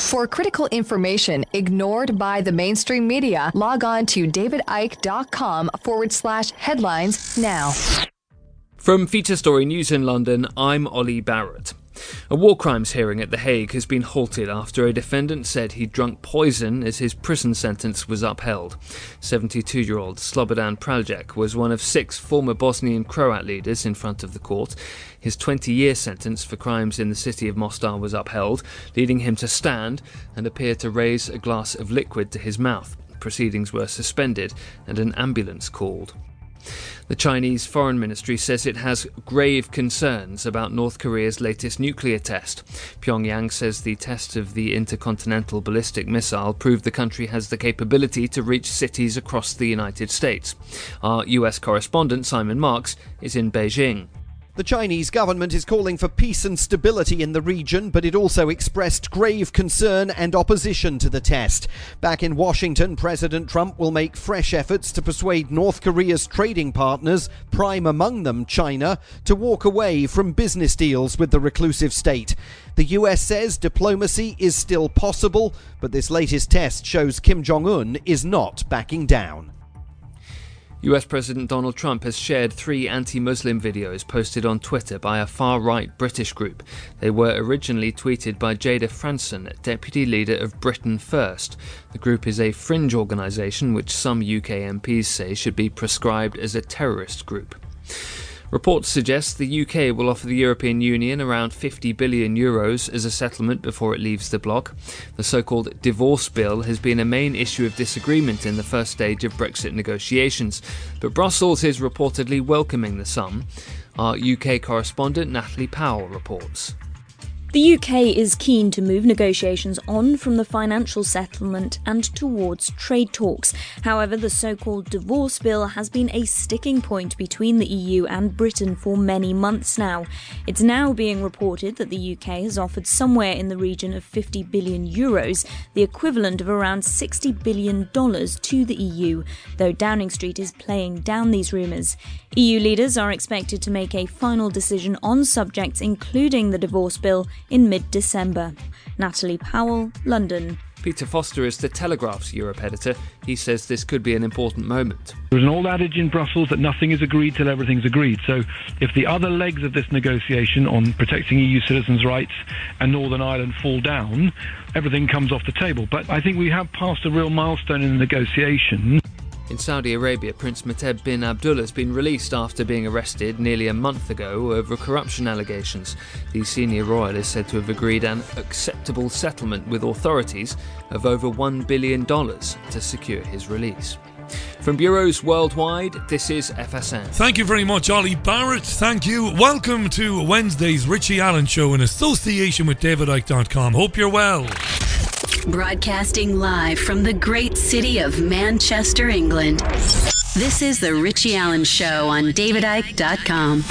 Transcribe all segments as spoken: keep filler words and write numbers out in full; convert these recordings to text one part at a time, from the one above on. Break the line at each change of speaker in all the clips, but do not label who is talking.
For critical information ignored by the mainstream media, log on to davidicke.com forward slash headlines now.
From Feature Story News in London, I'm Ollie Barrett. A war crimes hearing at The Hague has been halted after a defendant said he'd drunk poison as his prison sentence was upheld. seventy-two-year-old Slobodan Praljak was one of six former Bosnian Croat leaders in front of the court. His twenty-year sentence for crimes in the city of Mostar was upheld, leading him to stand and appear to raise a glass of liquid to his mouth. Proceedings were suspended and an ambulance called. The Chinese Foreign Ministry says it has grave concerns about North Korea's latest nuclear test. Pyongyang says the test of the intercontinental ballistic missile proved the country has the capability to reach cities across the United States. Our U S correspondent Simon Marks is in Beijing.
The Chinese government is calling for peace and stability in the region, but it also expressed grave concern and opposition to the test. Back in Washington, President Trump will make fresh efforts to persuade North Korea's trading partners, prime among them China, to walk away from business deals with the reclusive state. The U S says diplomacy is still possible, but this latest test shows Kim Jong-un is not backing down.
U S President Donald Trump has shared three anti-Muslim videos posted on Twitter by a far-right British group. They were originally tweeted by Jada Franson, deputy leader of Britain First. The group is a fringe organisation which some U K M Ps say should be prescribed as a terrorist group. Reports suggest the U K will offer the European Union around fifty billion euros as a settlement before it leaves the bloc. The so-called divorce bill has been a main issue of disagreement in the first stage of Brexit negotiations, but Brussels is reportedly welcoming the sum. Our U K correspondent Natalie Powell reports.
The U K is keen to move negotiations on from the financial settlement and towards trade talks. However, the so-called divorce bill has been a sticking point between the E U and Britain for many months now. It's now being reported that the U K has offered somewhere in the region of fifty billion euros, the equivalent of around sixty billion dollars to the E U, though Downing Street is playing down these rumours. E U leaders are expected to make a final decision on subjects including the divorce bill in mid-December. Natalie Powell, London.
Peter Foster is the Telegraph's Europe editor. He says this could be an important moment.
There's an old adage in Brussels that nothing is agreed till everything's agreed. So if the other legs of this negotiation on protecting E U citizens' rights and Northern Ireland fall down, everything comes off the table. But I think we have passed a real milestone in the negotiation.
In Saudi Arabia, Prince Mohammed bin Abdullah has been released after being arrested nearly a month ago over corruption allegations. The senior royal is said to have agreed an acceptable settlement with authorities of over one billion dollars to secure his release. From bureaus worldwide, this is F S N.
Thank you very much, Ollie Barrett. Thank you. Welcome to Wednesday's Richie Allen Show in association with david icke dot com. Hope you're well.
Broadcasting live from the great city of Manchester, England. This is the Richie Allen Show on david icke dot com.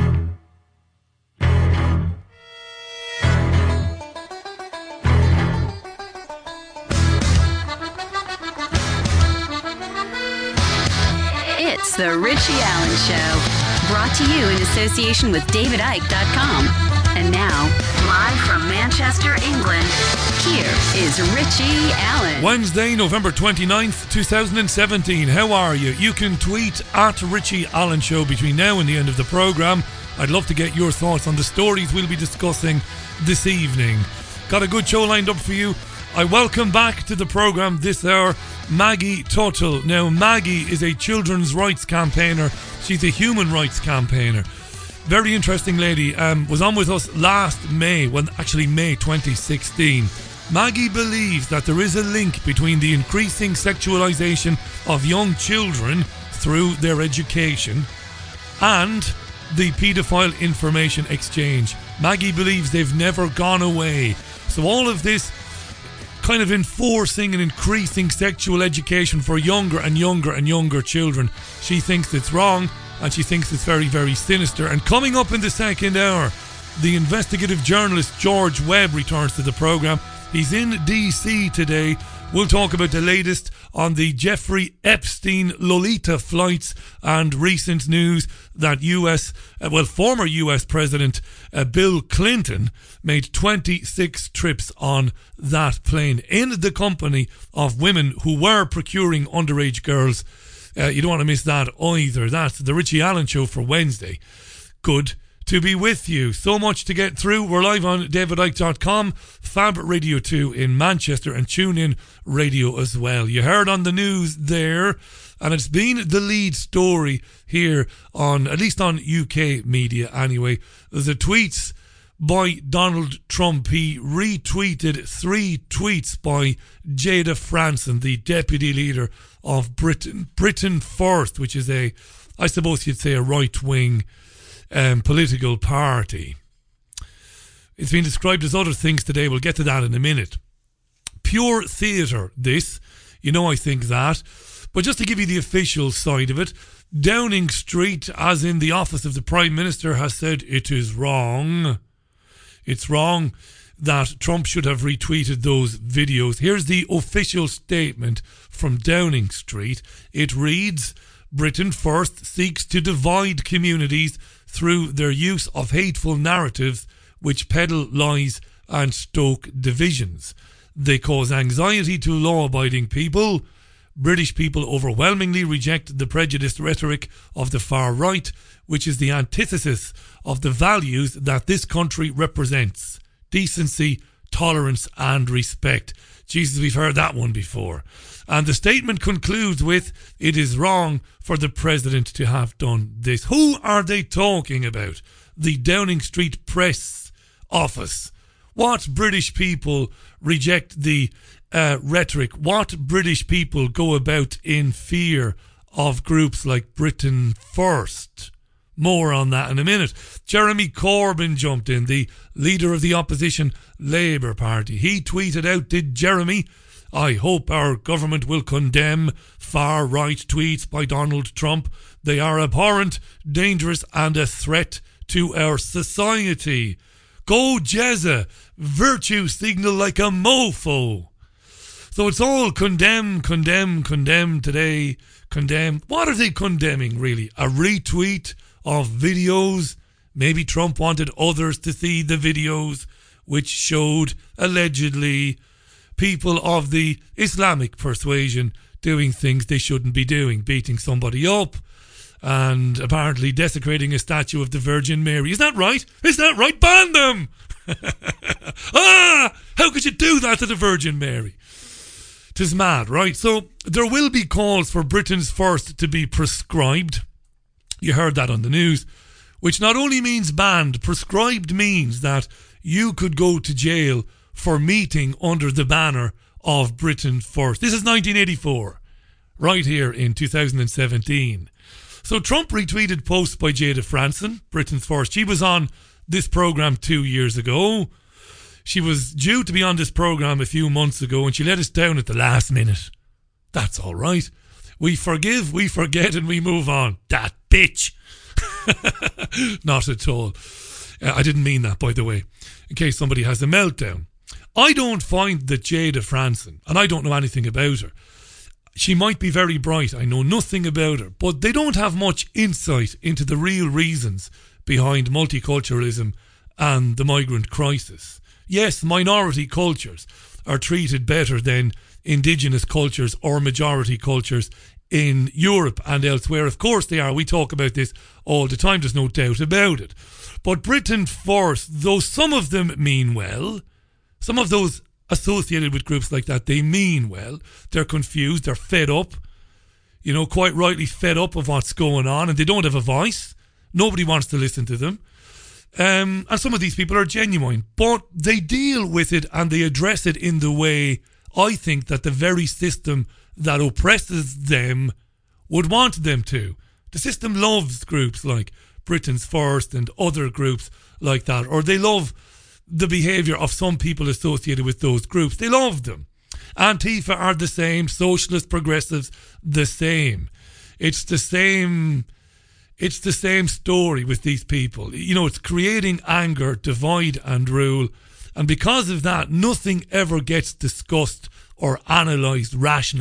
It's the Richie Allen Show, brought to you in association with david icke dot com. And now, live from Manchester, England, here is Richie Allen.
Wednesday, November twenty-ninth, twenty seventeen. How are you? You can tweet at Richie Allen Show between now and the end of the programme. I'd love to get your thoughts on the stories we'll be discussing this evening. Got a good show lined up for you. I welcome back to the programme this hour Maggie Tuttle. Now, Maggie is a children's rights campaigner. She's a human rights campaigner. Very interesting lady. Um, was on with us last May, when actually May twenty sixteen. Maggie believes that there is a link between the increasing sexualization of young children through their education and the paedophile information exchange. Maggie believes they've never gone away. So all of this kind of enforcing and increasing sexual education for younger and younger and younger children, she thinks it's wrong. And she thinks it's very, very sinister. And coming up in the second hour, the investigative journalist George Webb returns to the programme. He's in D C today. We'll talk about the latest on the Jeffrey Epstein Lolita flights and recent news that U S, uh, well, former U S President uh, Bill Clinton made twenty-six trips on that plane in the company of women who were procuring underage girls. Uh, you don't want to miss that either. That's the Richie Allen Show for Wednesday. Good to be with you. So much to get through. We're live on david icke dot com, Fab Radio two in Manchester, and TuneIn Radio as well. You heard on the news there, and it's been the lead story here on, at least on U K media anyway, the tweets by Donald Trump. He retweeted three tweets by Jada Franson, the deputy leader of Britain, Britain First, which is a, I suppose you'd say, a right-wing Um, political party. It's been described as other things today. We'll get to that in a minute. Pure theatre, this. You know I think that. But just to give you the official side of it, Downing Street, as in the office of the Prime Minister, has said it is wrong. It's wrong that Trump should have retweeted those videos. Here's the official statement from Downing Street. It reads, Britain First seeks to divide communities through their use of hateful narratives which peddle lies and stoke divisions. They cause anxiety to law-abiding people. British people overwhelmingly reject the prejudiced rhetoric of the far right, which is the antithesis of the values that this country represents: decency, tolerance and respect. Jesus, we've heard that one before. And the statement concludes with, it is wrong for the president to have done this. Who are they talking about? The Downing Street press office. What British people reject the uh, rhetoric? What British people go about in fear of groups like Britain First? More on that in a minute. Jeremy Corbyn jumped in, the leader of the opposition Labour Party. He tweeted out, did Jeremy, I hope our government will condemn far-right tweets by Donald Trump. They are abhorrent, dangerous and a threat to our society. Go Jezza, virtue signal like a mofo. So it's all condemn, condemn, condemn today. Condemn. What are they condemning really? A retweet of videos? Maybe Trump wanted others to see the videos which showed allegedly people of the Islamic persuasion doing things they shouldn't be doing, beating somebody up and apparently desecrating a statue of the Virgin Mary. Is that right? Is that right? Ban them! Ah! How could you do that to the Virgin Mary? 'Tis mad, right? So there will be calls for Britain's First to be prescribed. You heard that on the news, which not only means banned, prescribed means that you could go to jail for meeting under the banner of Britain First. This is nineteen eighty-four, right here in two thousand seventeen. So Trump retweeted posts by Jada Franson, Britain First. She was on this programme two years ago. She was due to be on this programme a few months ago and she let us down at the last minute. That's all right. We forgive, we forget and we move on. That bitch. Not at all. Uh, I didn't mean that, by the way, in case somebody has a meltdown. I don't find that Jada Franson, and I don't know anything about her, she might be very bright, I know nothing about her, but they don't have much insight into the real reasons behind multiculturalism and the migrant crisis. Yes, minority cultures are treated better than indigenous cultures or majority cultures in Europe and elsewhere. Of course they are. We talk about this all the time. There's no doubt about it. But Britain First, though some of them mean well, some of those associated with groups like that, they mean well. They're confused. They're fed up. You know, quite rightly fed up of what's going on, and they don't have a voice. Nobody wants to listen to them. Um, and some of these people are genuine, but they deal with it and they address it in the way I think that the very system that oppresses them would want them to. The system loves groups like Britain's First and other groups like that, or they love the behaviour of some people associated with those groups. They love them. Antifa are the same, socialist progressives the same. It's the same... It's the same story with these people. You know, it's creating anger, divide and rule. And because of that, nothing ever gets discussed or analysed rationally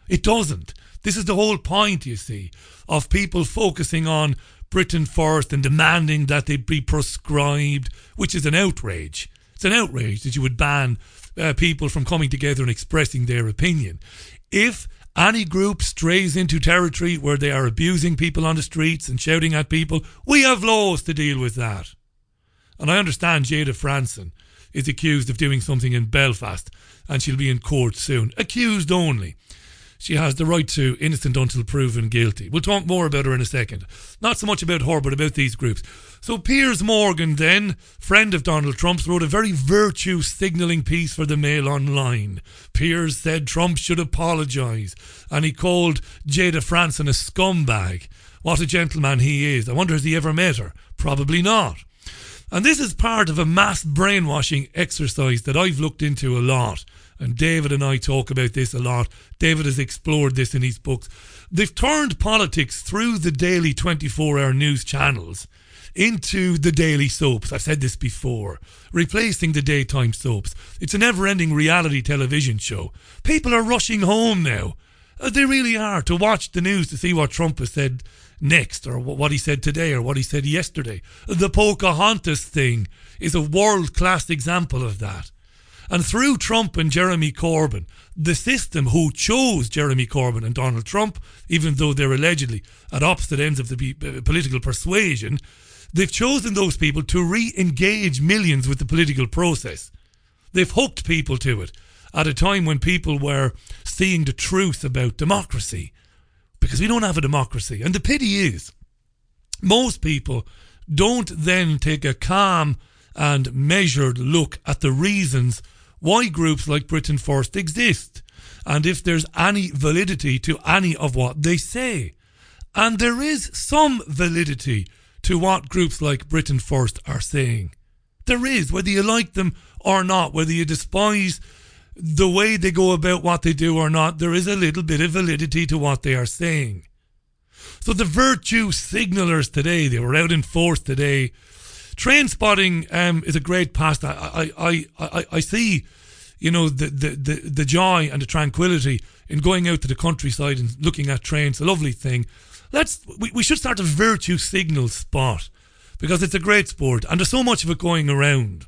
It doesn't. This is the whole point, you see, of people focusing on Britain first and demanding that they be proscribed, which is an outrage. It's an outrage that you would ban uh, people from coming together and expressing their opinion. If any group strays into territory where they are abusing people on the streets and shouting at people, we have laws to deal with that. And I understand Jada Franson is accused of doing something in Belfast and she'll be in court soon. Accused only. She has the right to innocent until proven guilty. We'll talk more about her in a second. Not so much about her, but about these groups. So Piers Morgan then, friend of Donald Trump's, wrote a very virtue signalling piece for the Mail Online. Piers said Trump should apologise, and he called Jada Franson a scumbag. What a gentleman he is. I wonder, has he ever met her? Probably not. And this is part of a mass brainwashing exercise that I've looked into a lot. And David and I talk about this a lot. David has explored this in his books. They've turned politics through the daily twenty-four hour news channels into the daily soaps. I've said this before. Replacing the daytime soaps. It's a never-ending reality television show. People are rushing home now. Uh, they really are, to watch the news to see what Trump has said next, or what he said today, or what he said yesterday. The Pocahontas thing is a world-class example of that. And through Trump and Jeremy Corbyn, the system who chose Jeremy Corbyn and Donald Trump, even though they're allegedly at opposite ends of the political persuasion, they've chosen those people to re-engage millions with the political process. They've hooked people to it at a time when people were seeing the truth about democracy. Because we don't have a democracy. And the pity is, most people don't then take a calm and measured look at the reasons why groups like Britain First exist, and if there's any validity to any of what they say. And there is some validity to what groups like Britain First are saying. There is, whether you like them or not, whether you despise the way they go about what they do or not, there is a little bit of validity to what they are saying. So the virtue signalers today, they were out in force today. Train spotting um, is a great pastime. I, I, I, I see, you know, the, the, the, the joy and the tranquility in going out to the countryside and looking at trains. A lovely thing. Let's we, we should start a virtue signal spot, because it's a great sport and there's so much of it going around.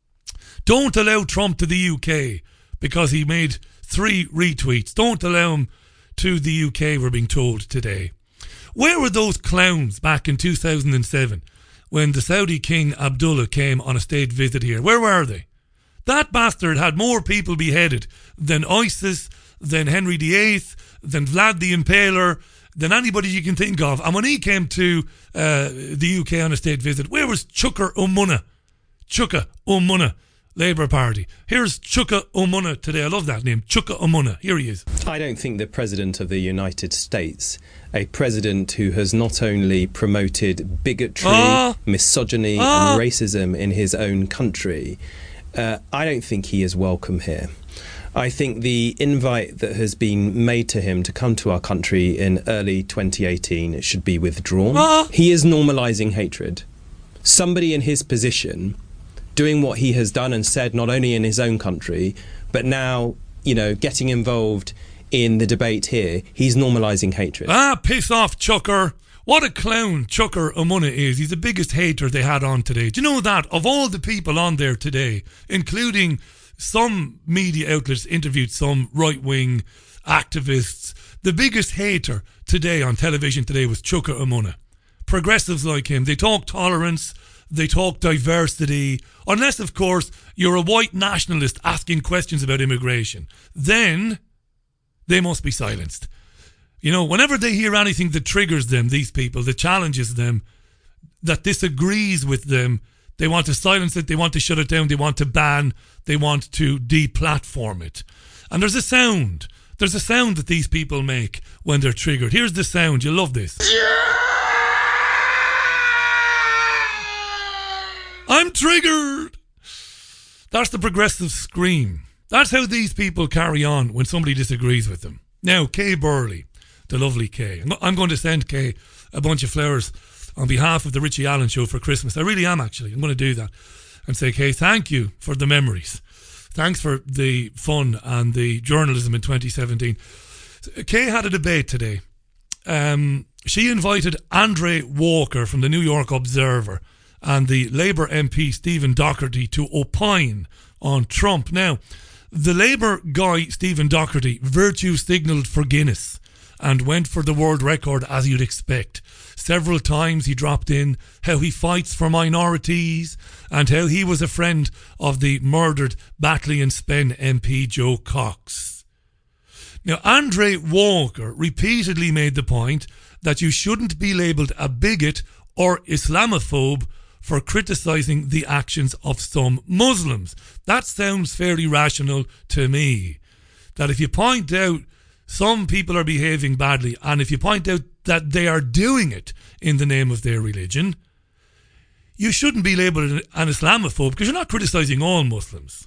Don't allow Trump to the U K because he made three retweets. Don't allow him to the U K, we're being told today. Where were those clowns back in two thousand seven? When the Saudi King Abdullah came on a state visit here? Where were they? That bastard had more people beheaded than ISIS, than Henry the Eighth, than Vlad the Impaler, than anybody you can think of. And when he came to uh, the U K on a state visit, where was Chuka Umunna? Chuka Umunna, Labour Party. Here's Chuka Umunna today. I love that name, Chuka Umunna. Here he is.
I don't think the President of the United States, a president who has not only promoted bigotry, ah, misogyny ah. and racism in his own country, uh, I don't think he is welcome here. I think the invite that has been made to him to come to our country in early twenty eighteen should be withdrawn. Ah. He is normalising hatred. Somebody in his position doing what he has done and said, not only in his own country, but now, you know, getting involved in the debate here, he's normalising hatred.
Ah, piss off, Chucker. What a clown Chuka Umunna is. He's the biggest hater they had on today. Do you know that? Of all the people on there today, including some media outlets interviewed some right-wing activists, the biggest hater today on television today was Chuka Umunna. Progressives like him, they talk tolerance, they talk diversity, unless, of course, you're a white nationalist asking questions about immigration. Then they must be silenced. You know, whenever they hear anything that triggers them, these people, that challenges them, that disagrees with them, they want to silence it, they want to shut it down, they want to ban, they want to deplatform it. And there's a sound. There's a sound that these people make when they're triggered. Here's the sound. You'll love this. I'm triggered. That's the progressive scream. That's how these people carry on when somebody disagrees with them. Now, Kay Burley, the lovely Kay. I'm going to send Kay a bunch of flowers on behalf of the Richie Allen Show for Christmas. I really am, actually. I'm going to do that and say, Kay, thank you for the memories. Thanks for the fun and the journalism in twenty seventeen. Kay had a debate today. Um, she invited Andre Walker from the New York Observer and the Labour M P Stephen Doherty to opine on Trump. Now, the Labour guy, Stephen Doherty, virtue signalled for Guinness and went for the world record, as you'd expect. Several times he dropped in how he fights for minorities and how he was a friend of the murdered Batley and Spen M P Joe Cox. Now, Andre Walker repeatedly made the point that you shouldn't be labelled a bigot or Islamophobe for criticising the actions of some Muslims. That sounds fairly rational to me. That if you point out some people are behaving badly, and if you point out that they are doing it in the name of their religion, you shouldn't be labelled an Islamophobe because you're not criticising all Muslims.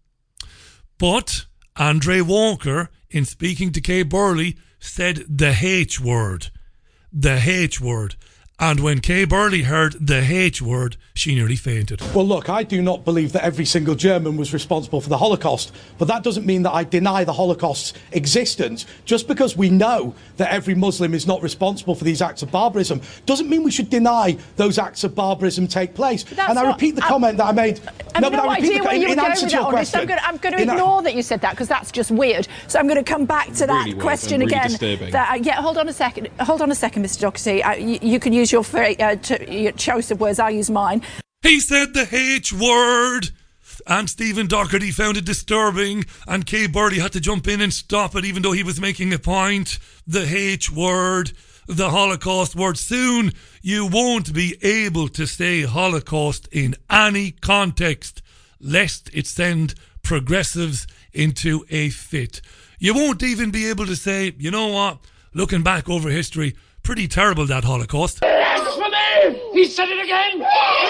But Andre Walker, in speaking to Kay Burley, said the H word. The H word. And when Kay Burley heard the H word, she nearly fainted.
Well, look, I do not believe that every single German was responsible for the Holocaust, but that doesn't mean that I deny the Holocaust's existence. Just because we know that every Muslim is not responsible for these acts of barbarism doesn't mean we should deny those acts of barbarism take place. And I
not,
repeat the
I'm,
comment that I made.
I have no, no idea where
in,
you were
in
going
answer
with
to
that
your
on this.
question.
I'm going to, I'm going to
in
ignore
a,
that you said that because that's just weird. So I'm going to come back to that
really
question
really
again.
Disturbing.
That, uh, yeah, hold on a second. Hold on a second, Mister Doherty. Uh, you, you can use your, uh, t- your choice of words. I'll use mine.
He said the H word, and Stephen Doherty found it disturbing, and Kay Burley had to jump in and stop it even though he was making a point. The H word, the Holocaust word. Soon you won't be able to say Holocaust in any context, lest it send progressives into a fit. You won't even be able to say, you know what, looking back over history, pretty terrible that Holocaust.
Blasphemy! He said it again!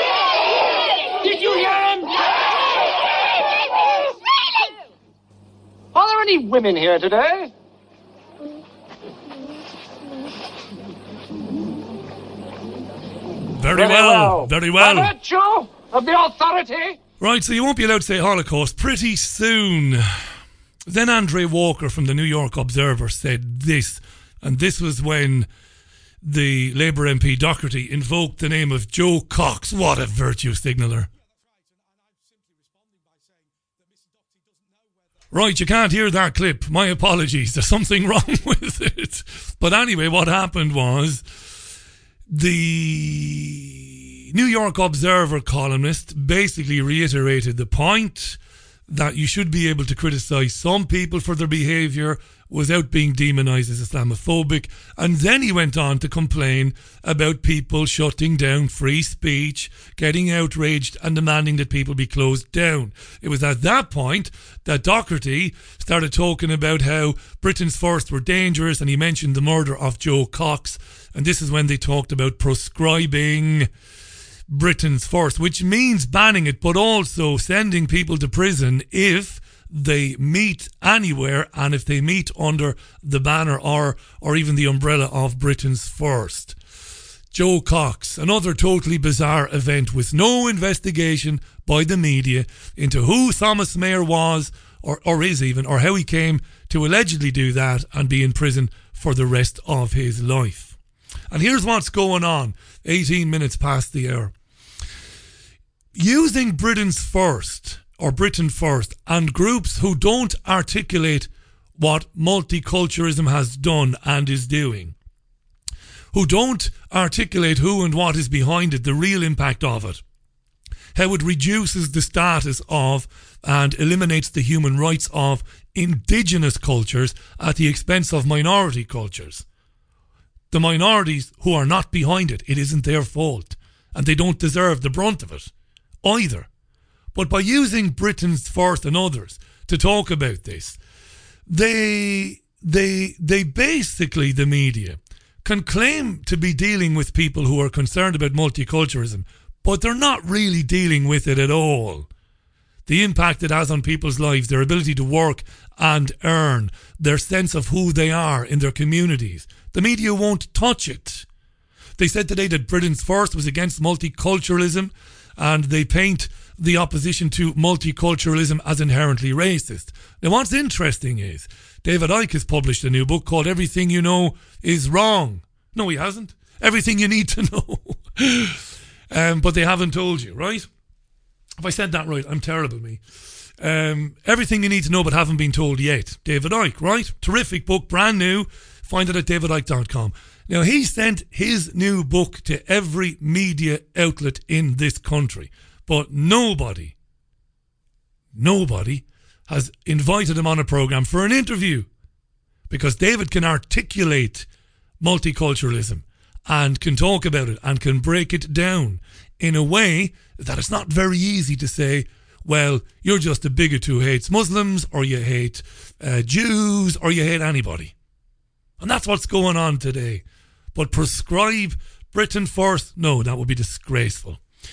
Did you hear him? Are there any women here today?
Very, very well, well, very well.
By virtue of the authority.
Right, so you won't be allowed to say Holocaust pretty soon. Then Andre Walker from the New York Observer said this, and this was when the Labour M P Doherty invoked the name of Joe Cox. What a virtue signaller. Right, you can't hear that clip. My apologies. There's something wrong with it. But anyway, what happened was the New York Observer columnist basically reiterated the point that you should be able to criticise some people for their behaviour without being demonised as Islamophobic. And then he went on to complain about people shutting down free speech, getting outraged and demanding that people be closed down. It was at that point that Doherty started talking about how Britain's first were dangerous, and he mentioned the murder of Joe Cox. And this is when they talked about proscribing Britain's first, which means banning it, but also sending people to prison if they meet anywhere and if they meet under the banner or or even the umbrella of Britain's first. Joe Cox, another totally bizarre event with no investigation by the media into who Thomas Mayer was or, or is even, or how he came to allegedly do that and be in prison for the rest of his life. And here's what's going on, eighteen minutes past the hour. Using Britain's first, or Britain first, and groups who don't articulate what multiculturalism has done and is doing, who don't articulate who and what is behind it, the real impact of it, how it reduces the status of and eliminates the human rights of indigenous cultures at the expense of minority cultures. The minorities who are not behind it, it isn't their fault, and they don't deserve the brunt of it either. But by using Britain's first and others to talk about this, they they they basically, the media, can claim to be dealing with people who are concerned about multiculturalism, but they're not really dealing with it at all. The impact it has on people's lives, their ability to work and earn, their sense of who they are in their communities. The media won't touch it. They said today that Britain's first was against multiculturalism, and they paint the opposition to multiculturalism as inherently racist. Now, what's interesting is David Icke has published a new book called Everything You Know Is Wrong. No, he hasn't. Everything You Need to Know. um, but they haven't told you, right? If I said that right, I'm terrible, me. Um, Everything You Need to Know But Haven't Been Told Yet. David Icke, right? Terrific book, brand new. Find it at david icke dot com. Now, he sent his new book to every media outlet in this country. But nobody, nobody has invited him on a programme for an interview. Because David can articulate multiculturalism and can talk about it and can break it down in a way that it's not very easy to say, well, you're just a bigot who hates Muslims, or you hate uh, Jews, or you hate anybody. And that's what's going on today. But prescribe Britain first? No, that would be disgraceful.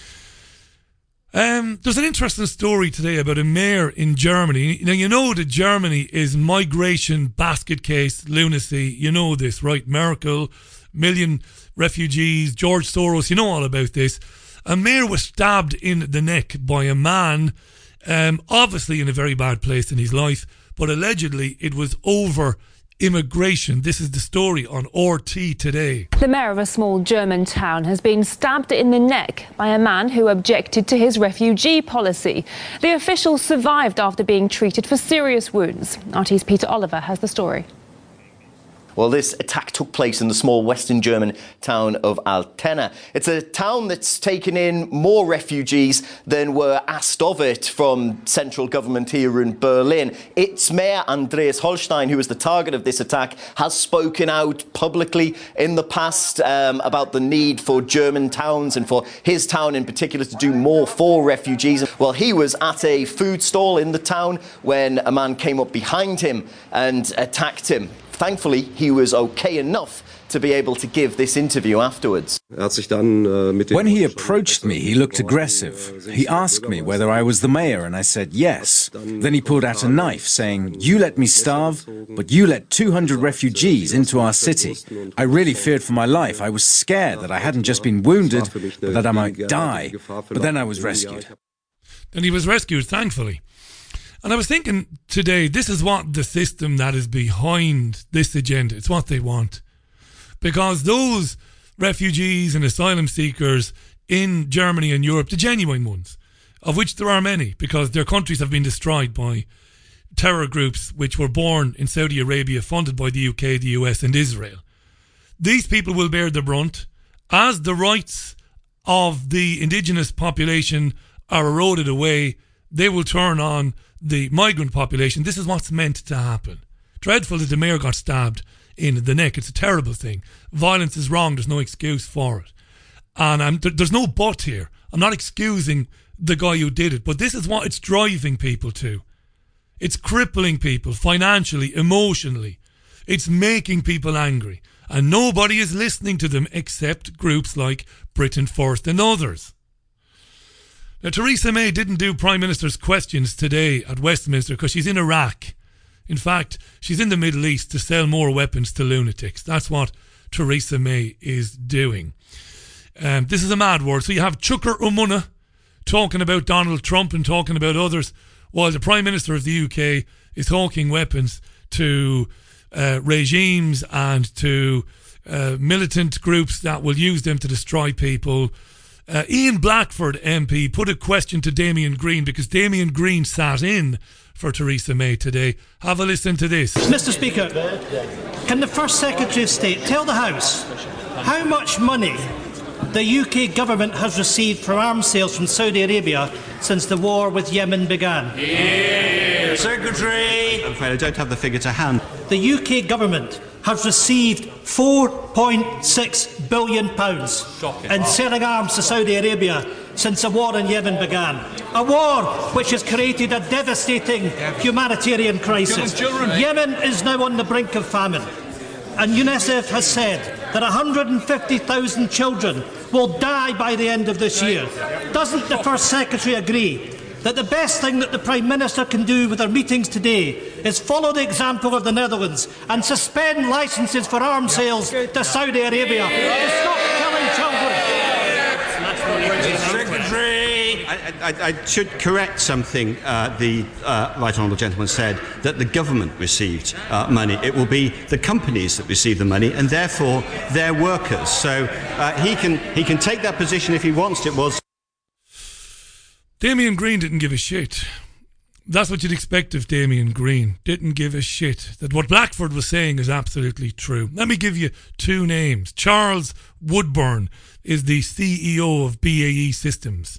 Um, there's an interesting story today about a mayor in Germany. Now, you know that Germany is migration basket case lunacy. You know this, right? Merkel, million refugees, George Soros, you know all about this. A mayor was stabbed in the neck by a man, um, obviously in a very bad place in his life, but allegedly it was over immigration. This is the story on R T today.
The mayor of a small German town has been stabbed in the neck by a man who objected to his refugee policy. The official survived after being treated for serious wounds. R T's Peter Oliver has the story.
Well, this attack took place in the small western German town of Altena. It's a town that's taken in more refugees than were asked of it from central government here in Berlin. Its mayor, Andreas Holstein, who was the target of this attack, has spoken out publicly in the past um, about the need for German towns and for his town in particular to do more for refugees. Well, he was at a food stall in the town when a man came up behind him and attacked him. Thankfully, he was okay enough to be able to give this interview afterwards.
When he approached me, he looked aggressive. He asked me whether I was the mayor, and I said yes. Then he pulled out a knife, saying, "You let me starve, but you let two hundred refugees into our city." I really feared for my life. I was scared that I hadn't just been wounded, but that I might die. But then I was rescued.
And he was rescued, thankfully. And I was thinking today, this is what the system that is behind this agenda, it's what they want. Because those refugees and asylum seekers in Germany and Europe, the genuine ones, of which there are many, because their countries have been destroyed by terror groups which were born in Saudi Arabia, funded by the U K, the U S and Israel. These people will bear the brunt as the rights of the indigenous population are eroded away. They will turn on the migrant population. This is what's meant to happen. Dreadful that the mayor got stabbed in the neck. It's a terrible thing. Violence is wrong. There's no excuse for it. And I'm, there, there's no but here. I'm not excusing the guy who did it, but this is what it's driving people to. It's crippling people financially, emotionally. It's making people angry. And nobody is listening to them except groups like Britain First and others. Now, Theresa May didn't do Prime Minister's questions today at Westminster because she's in Iraq. In fact, she's in the Middle East to sell more weapons to lunatics. That's what Theresa May is doing. Um, this is a mad word. So you have Chucker Umunna talking about Donald Trump and talking about others, while the Prime Minister of the U K is hawking weapons to uh, regimes and to uh, militant groups that will use them to destroy people. Uh, Ian Blackford M P put a question to Damien Green because Damien Green sat in for Theresa May today. Have a listen to this.
Mister Speaker, can the First Secretary of State tell the House how much money the U K government has received from arms sales from Saudi Arabia since the war with Yemen began?
Yeah. Secretary!
I'm afraid I don't have the figure to hand.
The U K government has received four point six billion pounds in selling arms to Saudi Arabia since the war in Yemen began. A war which has created a devastating humanitarian crisis. Yemen is now on the brink of famine, and UNICEF has said that one hundred fifty thousand children will die by the end of this year. Doesn't the First Secretary agree that the best thing that the Prime Minister can do with our meetings today is follow the example of the Netherlands and suspend licences for arms sales to Saudi Arabia to stop killing children?
Secretary!
I, I, I should correct something uh, the uh, Right Honourable Gentleman said, that the government received uh, money. It will be the companies that receive the money and therefore their workers. So uh, he can he can take that position if he wants. It was...
Damien Green didn't give a shit. That's what you'd expect of Damien Green. Didn't give a shit. That what Blackford was saying is absolutely true. Let me give you two names. Charles Woodburn is the C E O of B A E Systems.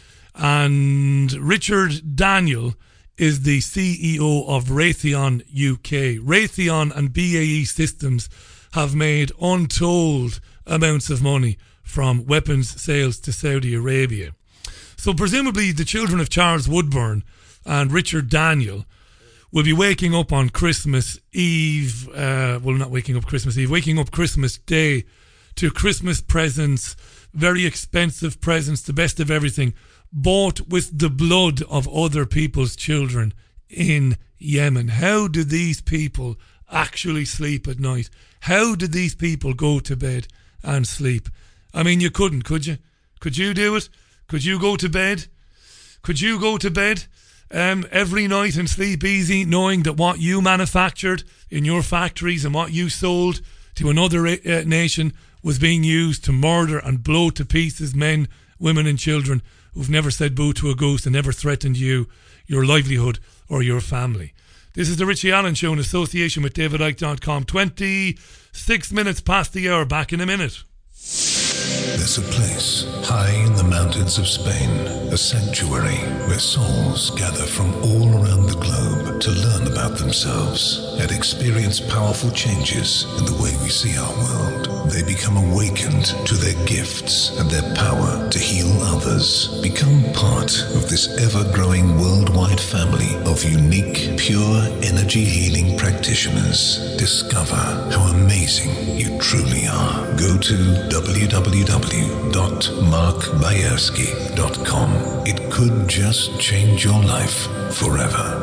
And Richard Daniel is the C E O of Raytheon U K. Raytheon and B A E Systems have made untold amounts of money from weapons sales to Saudi Arabia. So presumably the children of Charles Woodburn and Richard Daniel will be waking up on Christmas Eve, uh, well, not waking up Christmas Eve, waking up Christmas Day to Christmas presents, very expensive presents, the best of everything, bought with the blood of other people's children in Yemen. How do these people actually sleep at night? How do these people go to bed and sleep? I mean, you couldn't, could you? Could you do it? Could you go to bed? Could you go to bed um, every night and sleep easy, knowing that what you manufactured in your factories and what you sold to another uh, nation was being used to murder and blow to pieces men, women and children who've never said boo to a goose and never threatened you, your livelihood or your family? This is the Richie Allen Show in association with David Icke dot com. twenty-six minutes past the hour. Back in a minute.
There's a place high in the mountains of Spain, a sanctuary where souls gather from all around the globe to learn about themselves and experience powerful changes in the way we see our world. They become awakened to their gifts and their power to heal others. Become part of this ever-growing worldwide family of unique, pure energy healing practitioners. Discover how amazing you truly are. Go to w w w dot mark bayersky dot com. It could just change your life forever.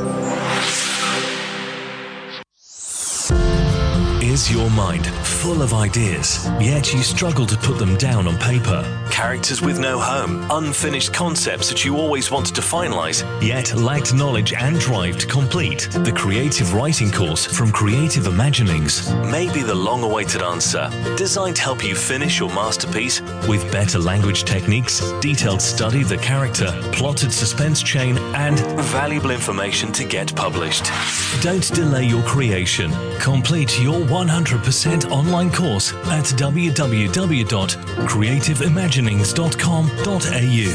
Is your mind full of ideas, yet you struggle to put them down on paper? Characters with no home, unfinished concepts that you always wanted to finalise, yet lacked knowledge and drive to complete? The Creative Writing Course from Creative Imaginings may be the long-awaited answer, designed to help you finish your masterpiece with better language techniques, detailed study of the character, plotted suspense chain, and valuable information to get published. Don't delay your creation. Complete your one hundred percent online course at w w w dot creative imaginings dot com dot a u.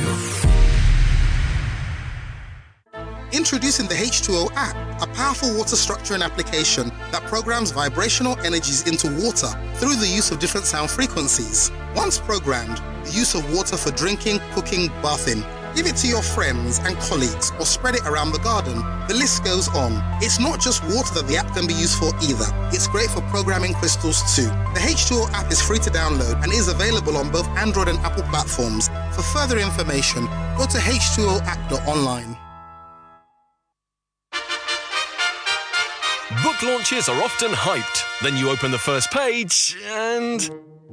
Introducing the H two O app, a powerful water structuring application that programs vibrational energies into water through the use of different sound frequencies. Once programmed, the use of water for drinking, cooking, bathing. Give it to your friends and colleagues or spread it around the garden. The list goes on. It's not just water that the app can be used for either. It's great for programming crystals too. The H two O app is free to download and is available on both Android and Apple platforms. For further information, go to h two o app dot online.
Book launches are often hyped. Then you open the first page and...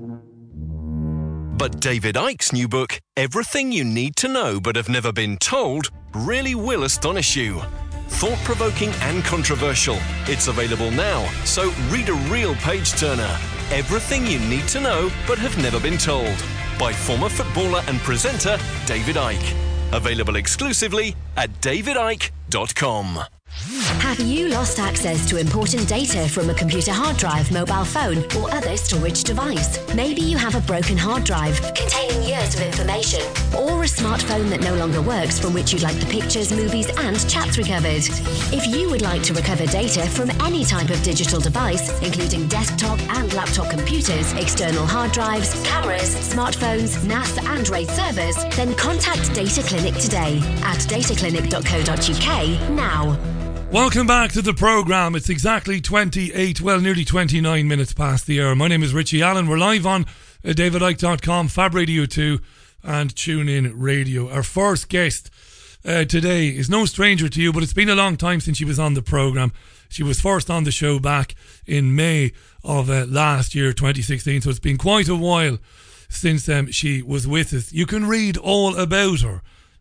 But David Icke's new book, Everything You Need to Know But Have Never Been Told, really will astonish you. Thought-provoking and controversial. It's available now, so read a real page-turner. Everything You Need to Know But Have Never Been Told, by former footballer and presenter David Icke. Available exclusively at david icke dot com.
Have you lost access to important data from a computer hard drive, mobile phone, or other storage device? Maybe you have a broken hard drive containing years of information, or a smartphone that no longer works from which you'd like the pictures, movies, and chats recovered. If you would like to recover data from any type of digital device, including desktop and laptop computers, external hard drives, cameras, smartphones, N A S, and RAID servers, then contact Data Clinic today at data clinic dot co dot u k now.
Welcome back to the programme. It's exactly twenty-eight, well, nearly twenty-nine minutes past the hour. My name is Richie Allen. We're live on uh, david icke dot com, Fab Radio two, and TuneIn Radio. Our first guest uh, today is no stranger to you, but it's been a long time since she was on the programme. She was first on the show back in May of uh, last year, twenty sixteen, so it's been quite a while since um, she was with us. You can read all about her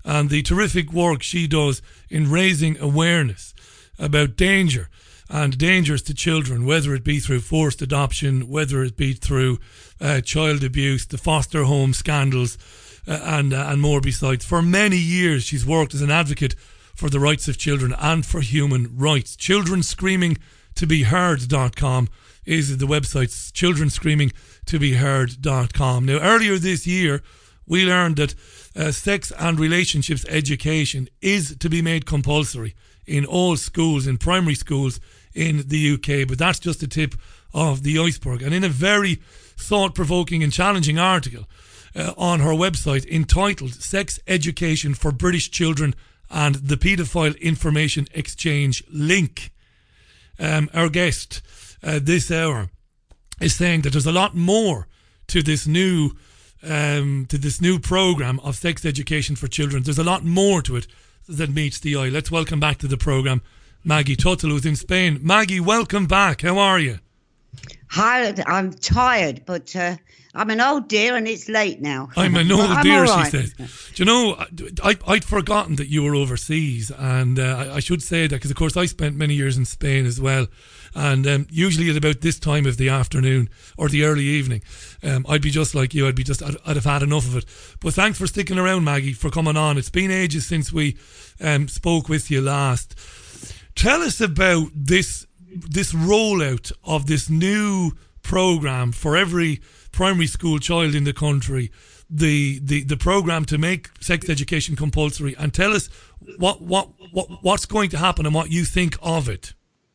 and the terrific work she does in raising awareness about danger and dangers to children, whether it be through forced adoption, whether it be through uh, child abuse, the foster home scandals, uh, and uh, and more besides. For many years, she's worked as an advocate for the rights of children and for human rights. children screaming to be heard dot com is the website, children screaming to be heard dot com. Now, earlier this year, we learned that uh, sex and relationships education is to be made compulsory in all schools, in primary schools in the U K, but that's just the tip of the iceberg. And in a very thought-provoking and challenging article uh, on her website entitled Sex Education for British Children and the Paedophile Information Exchange Link, um, our guest uh, this hour is saying that there's a lot more to this new um, to this new programme of sex education for children. There's a lot more to it that meets the eye. Let's welcome back to the programme Maggie Tuttle, who's in Spain. Maggie, welcome back. How are you?
Hi, I'm tired, but uh, I'm an old dear and it's late now.
I'm an old
I'm
dear,
right.
she says. Do you know, I, I'd forgotten that you were overseas, and uh, I, I should say that because, of course, I spent many years in Spain as well, and um, usually at about this time of the afternoon or the early evening, um, I'd be just like you. I'd be just, I'd, I'd have had enough of it. But thanks for sticking around, Maggie, for coming on. It's been ages since we um, spoke with you last. Tell us about this this rollout of this new programme for every primary school child in the country, the, the, the programme to make sex education compulsory, and tell us what, what, what what's going to happen and what you think of it.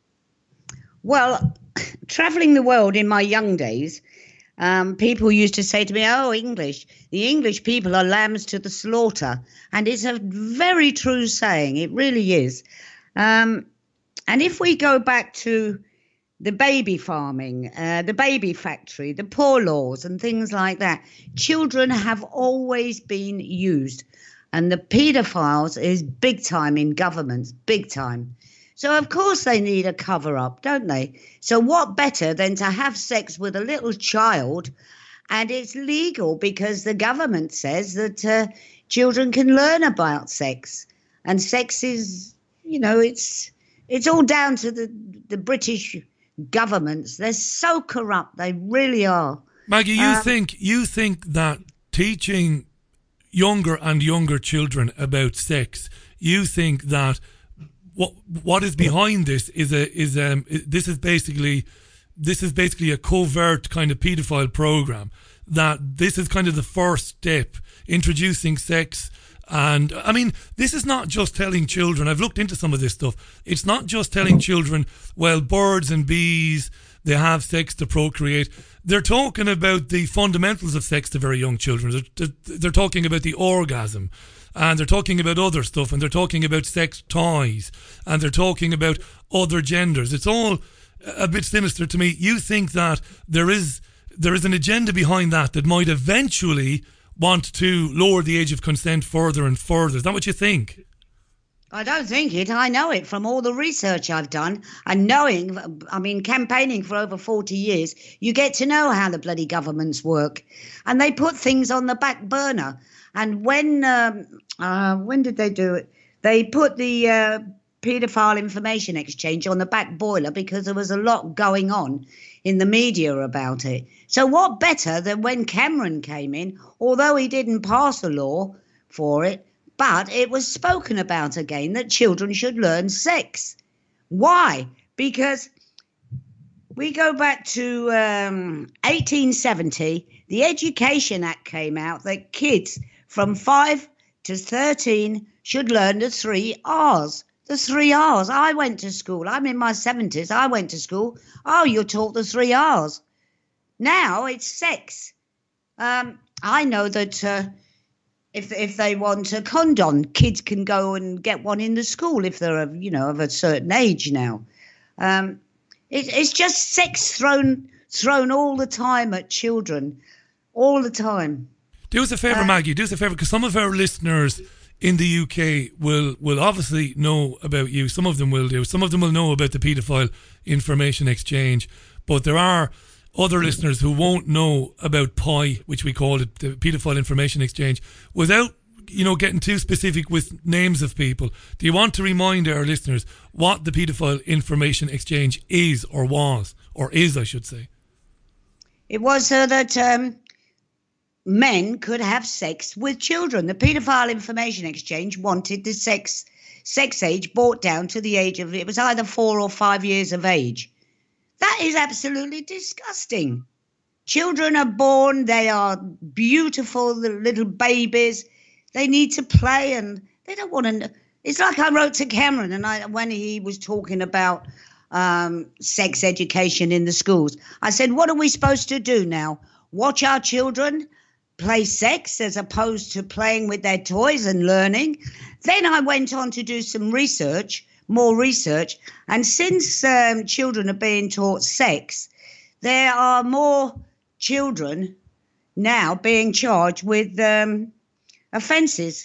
Well, travelling the world in my young days, um, people used to say to me, oh, English, the English people are lambs to the slaughter. And it's a very true saying. It really is. Um, and if we go back to the baby farming, uh, the baby factory, the poor laws and things like that, children have always been used. And the paedophiles is big time in governments, big time. So, of course, they need a cover-up, don't they? So what better than to have sex with a little child, and it's legal because the government says that uh, children can learn about sex. And sex is, you know, it's it's all down to the, the British governments. They're so corrupt, they really are.
Maggie, you
um,
think you think that teaching younger and younger children about sex, you think that what what is behind this is a is um this is basically this is basically a covert kind of paedophile program, that this is kind of the first step, introducing sex. And I mean, this is not just telling children, I've looked into some of this stuff, it's not just telling children, well, birds and bees, they have sex to procreate. They're talking about the fundamentals of sex to very young children. They're, they're, they're talking about the orgasm, and they're talking about other stuff, and they're talking about sex toys, and they're talking about other genders. It's all a bit sinister to me. You think that there is there is an agenda behind that that might eventually want to lower the age of consent further and further. Is that what you think?
I don't think it. I know it from all the research I've done, and knowing, I mean, campaigning for over forty years, you get to know how the bloody governments work, and they put things on the back burner. And when um, uh, when did they do it? They put the uh, paedophile information exchange on the back boiler because there was a lot going on in the media about it. So what better than when Cameron came in, although he didn't pass a law for it, but it was spoken about again that children should learn sex. Why? Because we go back to um, eighteen seventy, the Education Act came out that kids from five to thirteen should learn the three R's. The three R's. I went to school. I'm in my seventies. I went to school. Oh, you're taught the three R's. Now it's sex. Um, I know that uh, if if they want a condom, kids can go and get one in the school if they're of, you know, of a certain age now. Um, it, it's just sex thrown thrown all the time at children, all the time.
Do us a favour, uh, Maggie. Do us a favour, because some of our listeners in the U K will will obviously know about you. Some of them will do. Some of them will know about the paedophile information exchange. But there are other listeners who won't know about P I, which we call it, the paedophile information exchange. Without you know, getting too specific with names of people, do you want to remind our listeners what the Paedophile Information Exchange is or was, or is, I should say?
It was so that um, men could have sex with children. The Paedophile Information Exchange wanted the sex sex age brought down to the age of, it was either four or five years of age. That is absolutely disgusting. Children are born, they are beautiful, the little babies. They need to play and they don't want to. It's like I wrote to Cameron and I, when he was talking about um, sex education in the schools, I said, what are we supposed to do now? Watch our children play sex as opposed to playing with their toys and learning? Then I went on to do some research, more research. And since um, children are being taught sex, there are more children now being charged with um, offences,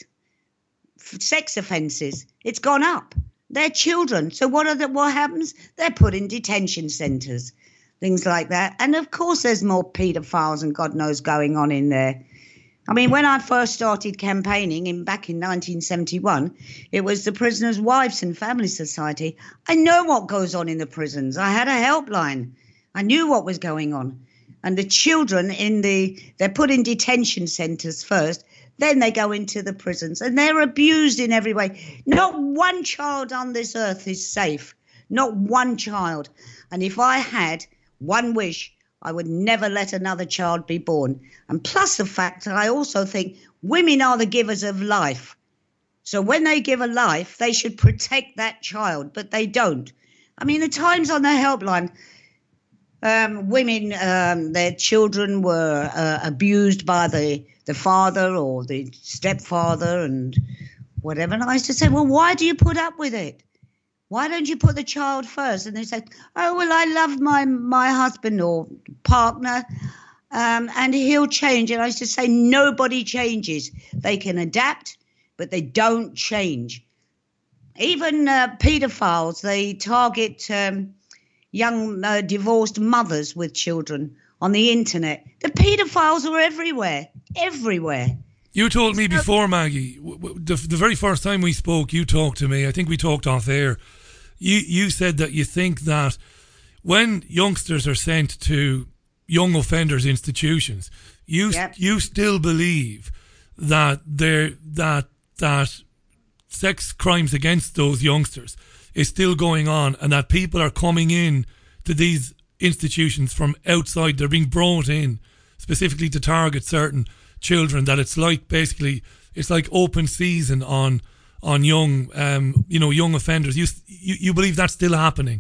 sex offences. It's gone up. They're children. So what are the, what happens? They're put in detention centres, things like that. And of course there's more paedophiles and God knows going on in there. I mean, when I first started campaigning in back in nineteen seventy-one, it was the Prisoners' Wives and Family Society. I know what goes on in the prisons. I had a helpline. I knew what was going on. And the children in the, they're put in detention centres first, then they go into the prisons and they're abused in every way. Not one child on this earth is safe. Not one child. And if I had one wish, I would never let another child be born. And plus the fact that I also think women are the givers of life. So when they give a life, they should protect that child, but they don't. I mean, the times on the helpline, um, women, um, their children were uh, abused by the, the father or the stepfather and whatever. And I used to say, well, why do you put up with it? Why don't you put the child first? And they said, oh, well, I love my my husband or partner um, and he'll change. And I used to say, nobody changes. They can adapt, but they don't change. Even uh, paedophiles, they target um, young uh, divorced mothers with children on the internet. The paedophiles are everywhere, everywhere.
You told me before, Maggie, the, the very first time we spoke, you talked to me, I think we talked off air, you, you said that you think that when youngsters are sent to young offenders institutions, you yep. you still believe that there that that sex crimes against those youngsters is still going on and that people are coming in to these institutions from outside. They're being brought in specifically to target certain children, that it's like basically it's like open season on on young um you know young offenders. You you, you believe that's still happening?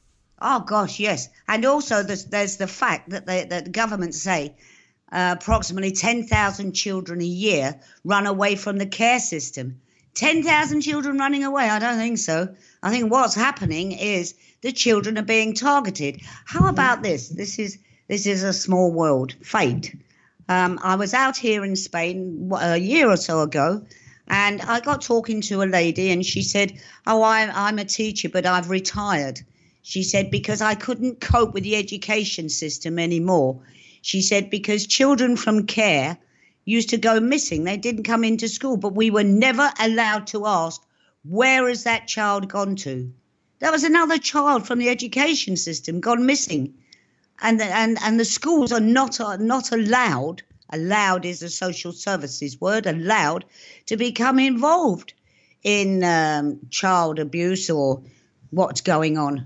Oh gosh, yes. And also there's there's the fact that they, that the government say uh, approximately ten thousand children a year run away from the care system. ten thousand children running away? I don't think so. I think what's happening is the children are being targeted. How about this? This is this is a small world. Fate. Um, I was out here in Spain a year or so ago, and I got talking to a lady, and she said, oh, I, I'm a teacher, but I've retired. She said, because I couldn't cope with the education system anymore. She said, because children from care used to go missing. They didn't come into school, but we were never allowed to ask, where has that child gone to? There was another child from the education system gone missing. And the, and and the schools are not are not allowed. Allowed is a social services word. Allowed to become involved in um, child abuse or what's going on,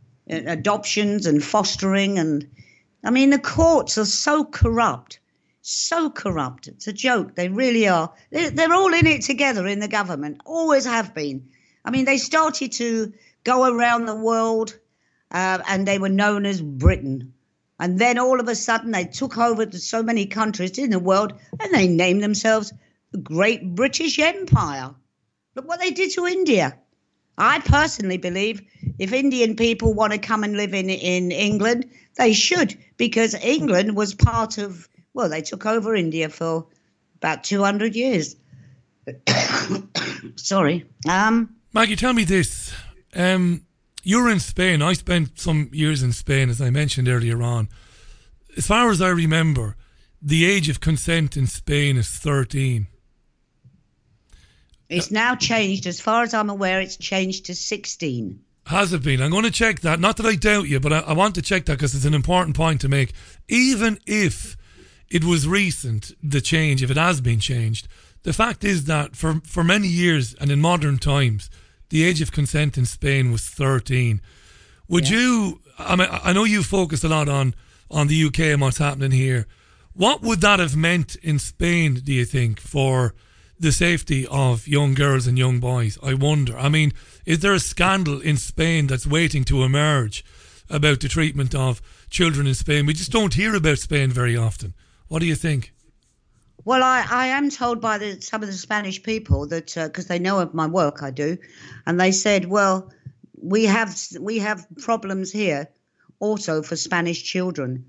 adoptions and fostering. And I mean, the courts are so corrupt, so corrupt. It's a joke. They really are. They're, they're all in it together in the government. Always have been. I mean, they started to go around the world, uh, and they were known as Britain. And then all of a sudden they took over to so many countries in the world and they named themselves the Great British Empire. Look what they did to India. I personally believe if Indian people want to come and live in, in England, they should, because England was part of, well, they took over India for about two hundred years. Sorry. Um,
Maggie, tell me this. Um, You're in Spain. I spent some years in Spain, as I mentioned earlier on. As far as I remember, the age of consent in Spain is thirteen.
It's now changed. As far as I'm aware, it's changed to sixteen.
Has it been? I'm going to check that. Not that I doubt you, but I, I want to check that because it's an important point to make. Even if it was recent, the change, if it has been changed, the fact is that for, for many years and in modern times, the age of consent in Spain was thirteen. Would yeah. you, I mean, I know you focused a lot on, on the U K and what's happening here. What would that have meant in Spain, do you think, for the safety of young girls and young boys? I wonder. I mean, is there a scandal in Spain that's waiting to emerge about the treatment of children in Spain? We just don't hear about Spain very often. What do you think?
Well, I, I am told by the, some of the Spanish people that, because uh, they know of my work, I do, and they said, well, we have we have problems here also for Spanish children.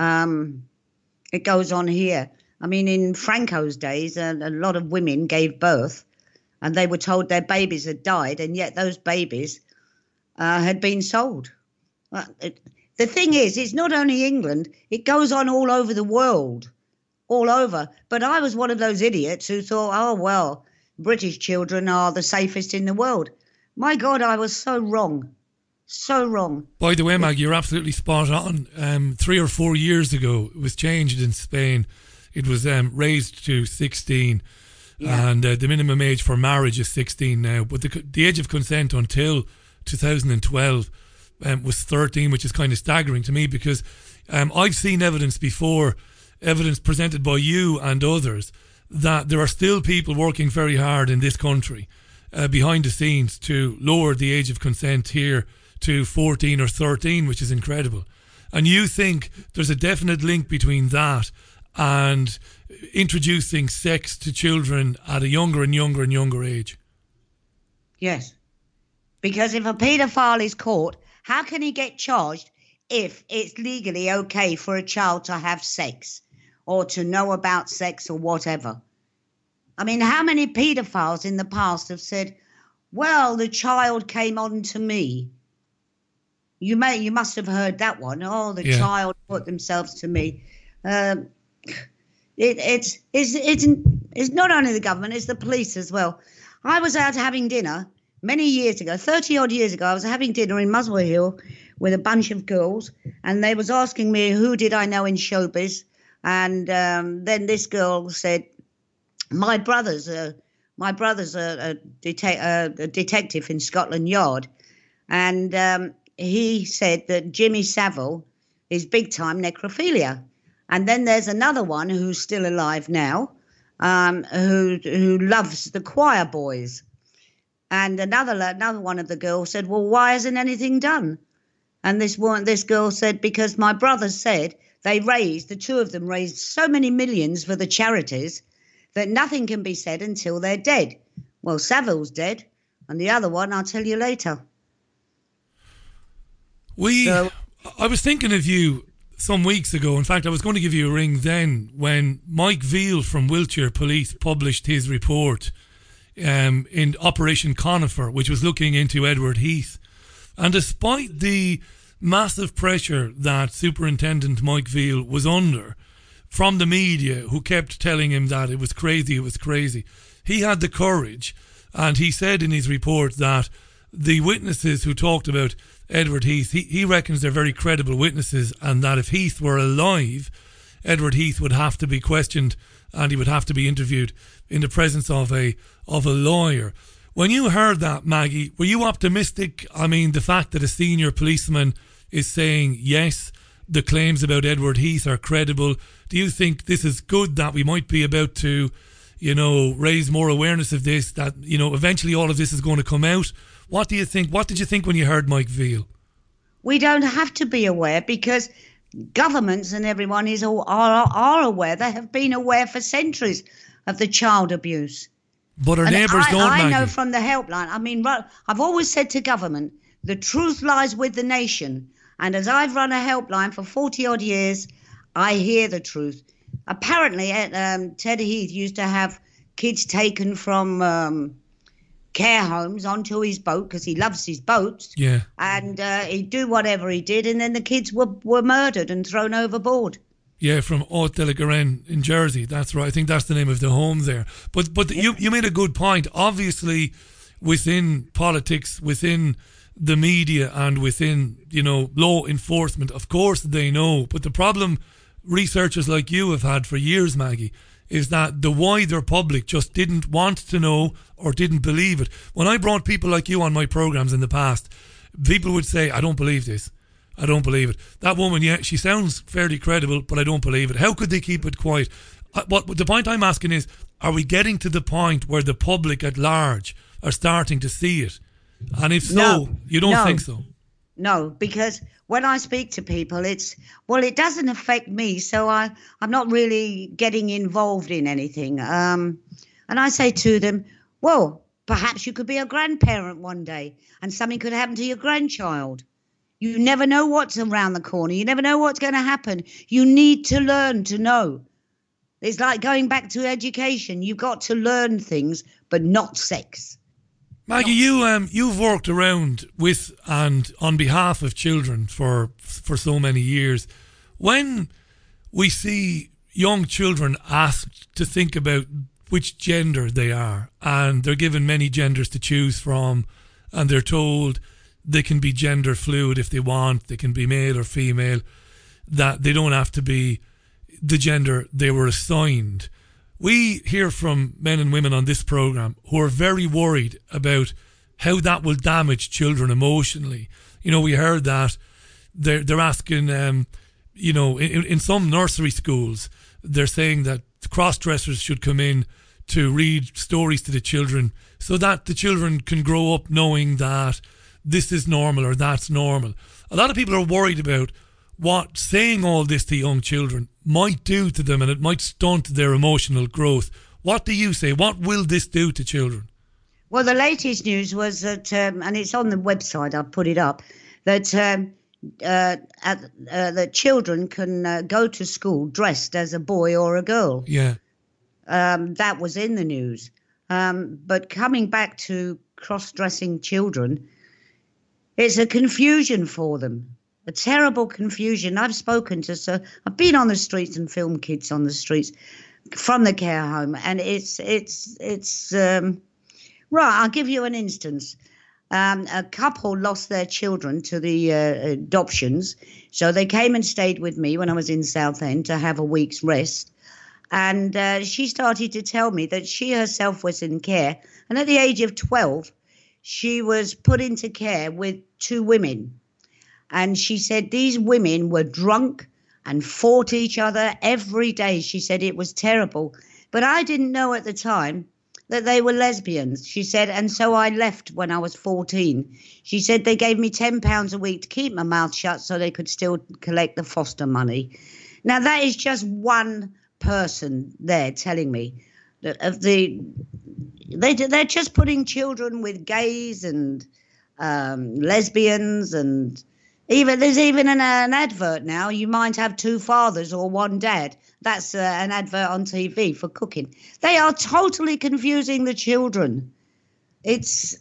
Um, it goes on here. I mean, in Franco's days, a, a lot of women gave birth and they were told their babies had died, and yet those babies uh, had been sold. Well, it, the thing is, it's not only England, it goes on all over the world, all over. But I was one of those idiots who thought, oh, well, British children are the safest in the world. My God, I was so wrong. So wrong.
By the way, Mag, you're absolutely spot on. Um, three or four years ago, it was changed in Spain. It was um, raised to sixteen, yeah. and uh, the minimum age for marriage is sixteen now. But the, the age of consent until two thousand twelve um, was thirteen, which is kind of staggering to me because um, I've seen evidence before, evidence presented by you and others, that there are still people working very hard in this country uh, behind the scenes to lower the age of consent here to fourteen or thirteen, which is incredible. And you think there's a definite link between that and introducing sex to children at a younger and younger and younger age?
Yes. Because if a paedophile is caught, how can he get charged if it's legally okay for a child to have sex or to know about sex or whatever? I mean, how many paedophiles in the past have said, well, the child came on to me? You may, you must have heard that one. Oh, the yeah. child put themselves to me. Um, it, it's, it's, it's, it's not only the government, it's the police as well. I was out having dinner many years ago, thirty odd years ago. I was having dinner in Muswell Hill with a bunch of girls, and they was asking me who did I know in showbiz. And um, then this girl said, my brother's a, my brother's a, a, dete- a, a detective in Scotland Yard. And um, he said that Jimmy Savile is big time necrophilia. And then there's another one who's still alive now, um, who who loves the choir boys. And another another one of the girls said, well, why isn't anything done? And this one, this girl said, because my brother said they raised, the two of them raised so many millions for the charities that nothing can be said until they're dead. Well, Savile's dead, and the other one I'll tell you later.
We, so, I was thinking of you some weeks ago. In fact, I was going to give you a ring then when Mike Veal from Wiltshire Police published his report um, in Operation Conifer, which was looking into Edward Heath. And despite the massive pressure that Superintendent Mike Veal was under from the media, who kept telling him that it was crazy, it was crazy, he had the courage, and he said in his report that the witnesses who talked about Edward Heath, he, he reckons they're very credible witnesses, and that if Heath were alive, Edward Heath would have to be questioned and he would have to be interviewed in the presence of a of a lawyer. When you heard that, Maggie, were you optimistic? I mean, the fact that a senior policeman is saying, yes, the claims about Edward Heath are credible. Do you think this is good, that we might be about to, you know, raise more awareness of this, that, you know, eventually all of this is going to come out? What do you think? What did you think when you heard Mike Veal?
We don't have to be aware because governments and everyone is all, are, are aware. They have been aware for centuries of the child abuse.
But our
and
neighbours
I,
don't,
I
Maggie.
know from the helpline. I mean, I've always said to government, the truth lies with the nation. And as I've run a helpline for forty odd years, I hear the truth. Apparently, um, Ted Heath used to have kids taken from um, care homes onto his boat because he loves his boats.
Yeah.
And uh, he'd do whatever he did, and then the kids were, were murdered and thrown overboard.
Yeah, from Haute de la Garenne in Jersey. That's right. I think that's the name of the home there. But but you you made a good point. Obviously, within politics, within the media, and within, you know, law enforcement, of course they know. But the problem researchers like you have had for years, Maggie, is that the wider public just didn't want to know or didn't believe it. When I brought people like you on my programs in the past, people would say, I don't believe this. I don't believe it. That woman, yeah, she sounds fairly credible, but I don't believe it. How could they keep it quiet? Uh, what the point I'm asking is, are we getting to the point where the public at large are starting to see it? And if so,
no,
you don't
no,
think so?
No, because when I speak to people, it's, well, it doesn't affect me, so I, I'm not really getting involved in anything. Um, and I say to them, well, perhaps you could be a grandparent one day and something could happen to your grandchild. You never know what's around the corner. You never know what's going to happen. You need to learn to know. It's like going back to education. You've got to learn things, but not sex.
Maggie, you um you've worked around with and on behalf of children for for so many years. When we see young children asked to think about which gender they are, and they're given many genders to choose from, and they're told they can be gender fluid if they want, they can be male or female, that they don't have to be the gender they were assigned. We hear from men and women on this programme who are very worried about how that will damage children emotionally. You know, we heard that they're, they're asking, um, you know, in, in some nursery schools, they're saying that cross-dressers should come in to read stories to the children so that the children can grow up knowing that this is normal or that's normal. A lot of people are worried about what saying all this to young children might do to them, and it might stunt their emotional growth. What do you say? What will this do to children?
Well, the latest news was that, um, and it's on the website, I've put it up, that um, uh, at, uh, that children can uh, go to school dressed as a boy or a girl.
Yeah.
Um, that was in the news. Um, but coming back to cross-dressing children, it's a confusion for them, a terrible confusion. I've spoken to, so I've been on the streets and filmed kids on the streets from the care home, and it's, it's, it's, um, right, I'll give you an instance. Um, a couple lost their children to the uh, adoptions, so they came and stayed with me when I was in Southend to have a week's rest. And uh, she started to tell me that she herself was in care, and at the age of twelve, she was put into care with two women. And she said these women were drunk and fought each other every day. She said it was terrible. But I didn't know at the time that they were lesbians, she said, and so I left when I was fourteen. She said they gave me ten pounds a week to keep my mouth shut so they could still collect the foster money. Now, that is just one person there telling me that of the they they're just putting children with gays and um, lesbians, and even there's even an, an advert now. You might have two fathers or one dad. That's uh, an advert on T V for cooking. They are totally confusing the children. It's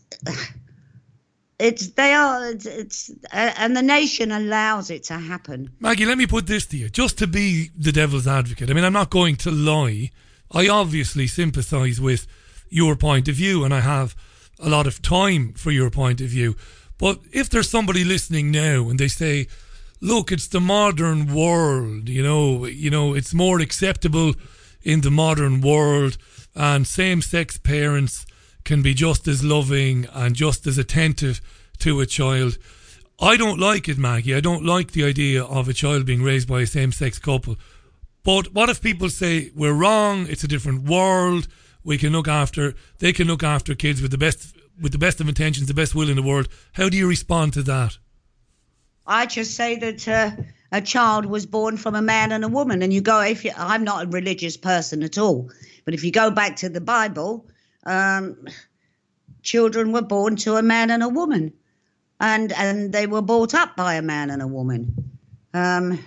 it's they are it's, it's uh, and the nation allows it to happen.
Maggie, let me put this to you, just to be the devil's advocate. I mean, I'm not going to lie. I obviously sympathise with your point of view, and I have a lot of time for your point of view. But if there's somebody listening now and they say, look, it's the modern world, you know, you know, it's more acceptable in the modern world, and same-sex parents can be just as loving and just as attentive to a child. I don't like it, Maggie. I don't like the idea of a child being raised by a same-sex couple. But what if people say, we're wrong, it's a different world, we can look after, they can look after kids with the best with the best of intentions, the best will in the world. How do you respond to that?
I just say that uh, a child was born from a man and a woman, and you go, if you, I'm not a religious person at all, but if you go back to the Bible, um, children were born to a man and a woman, and and they were brought up by a man and a woman. Um,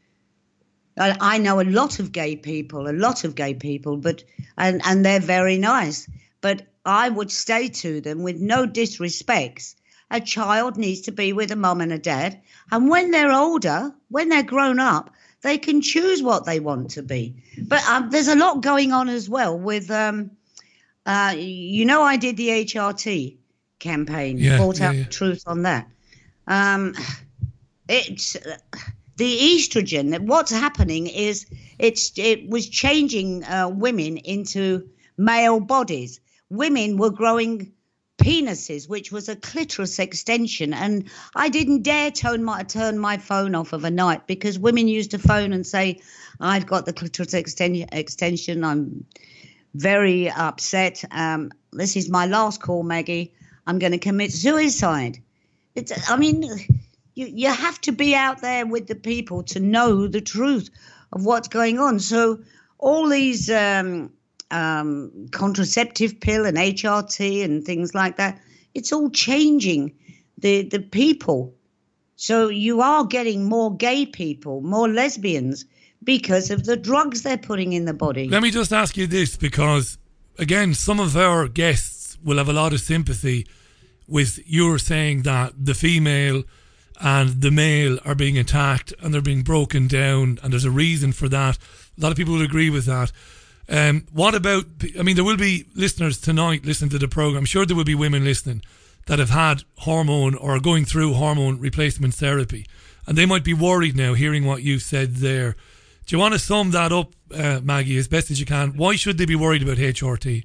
I, I know a lot of gay people, a lot of gay people, but and, and they're very nice. But I would say to them, with no disrespects, a child needs to be with a mum and a dad. And when they're older, when they're grown up, They can choose what they want to be. But um, there's a lot going on as well with, um, uh, you know, I did the H R T campaign,
yeah,
brought
yeah,
out
yeah.
the truth on that. Um, it's uh, the estrogen. What's happening is it's it was changing uh, women into male bodies. Women were growing penises, which was a clitoris extension, and I didn't dare turn my turn my phone off of a night because women used to phone and say, "I've got the clitoris extension. Extension. I'm very upset. Um, this is my last call, Maggie. I'm going to commit suicide." It's. I mean, you you have to be out there with the people to know the truth of what's going on. So all these. Um, Um, contraceptive pill and H R T and things like that. It's all changing the the people. So you are getting more gay people, more lesbians, because of the drugs they're putting in the body.
Let me just ask you this, because, again, some of our guests will have a lot of sympathy with your saying that the female and the male are being attacked and they're being broken down, and there's a reason for that. A lot of people will agree with that. Um, what about, I mean, there will be listeners tonight listening to the programme. I'm sure there will be women listening that have had hormone or are going through hormone replacement therapy. And they might be worried now hearing what you've said there. Do you want to sum that up, uh, Maggie, as best as you can? Why should they be worried about H R T?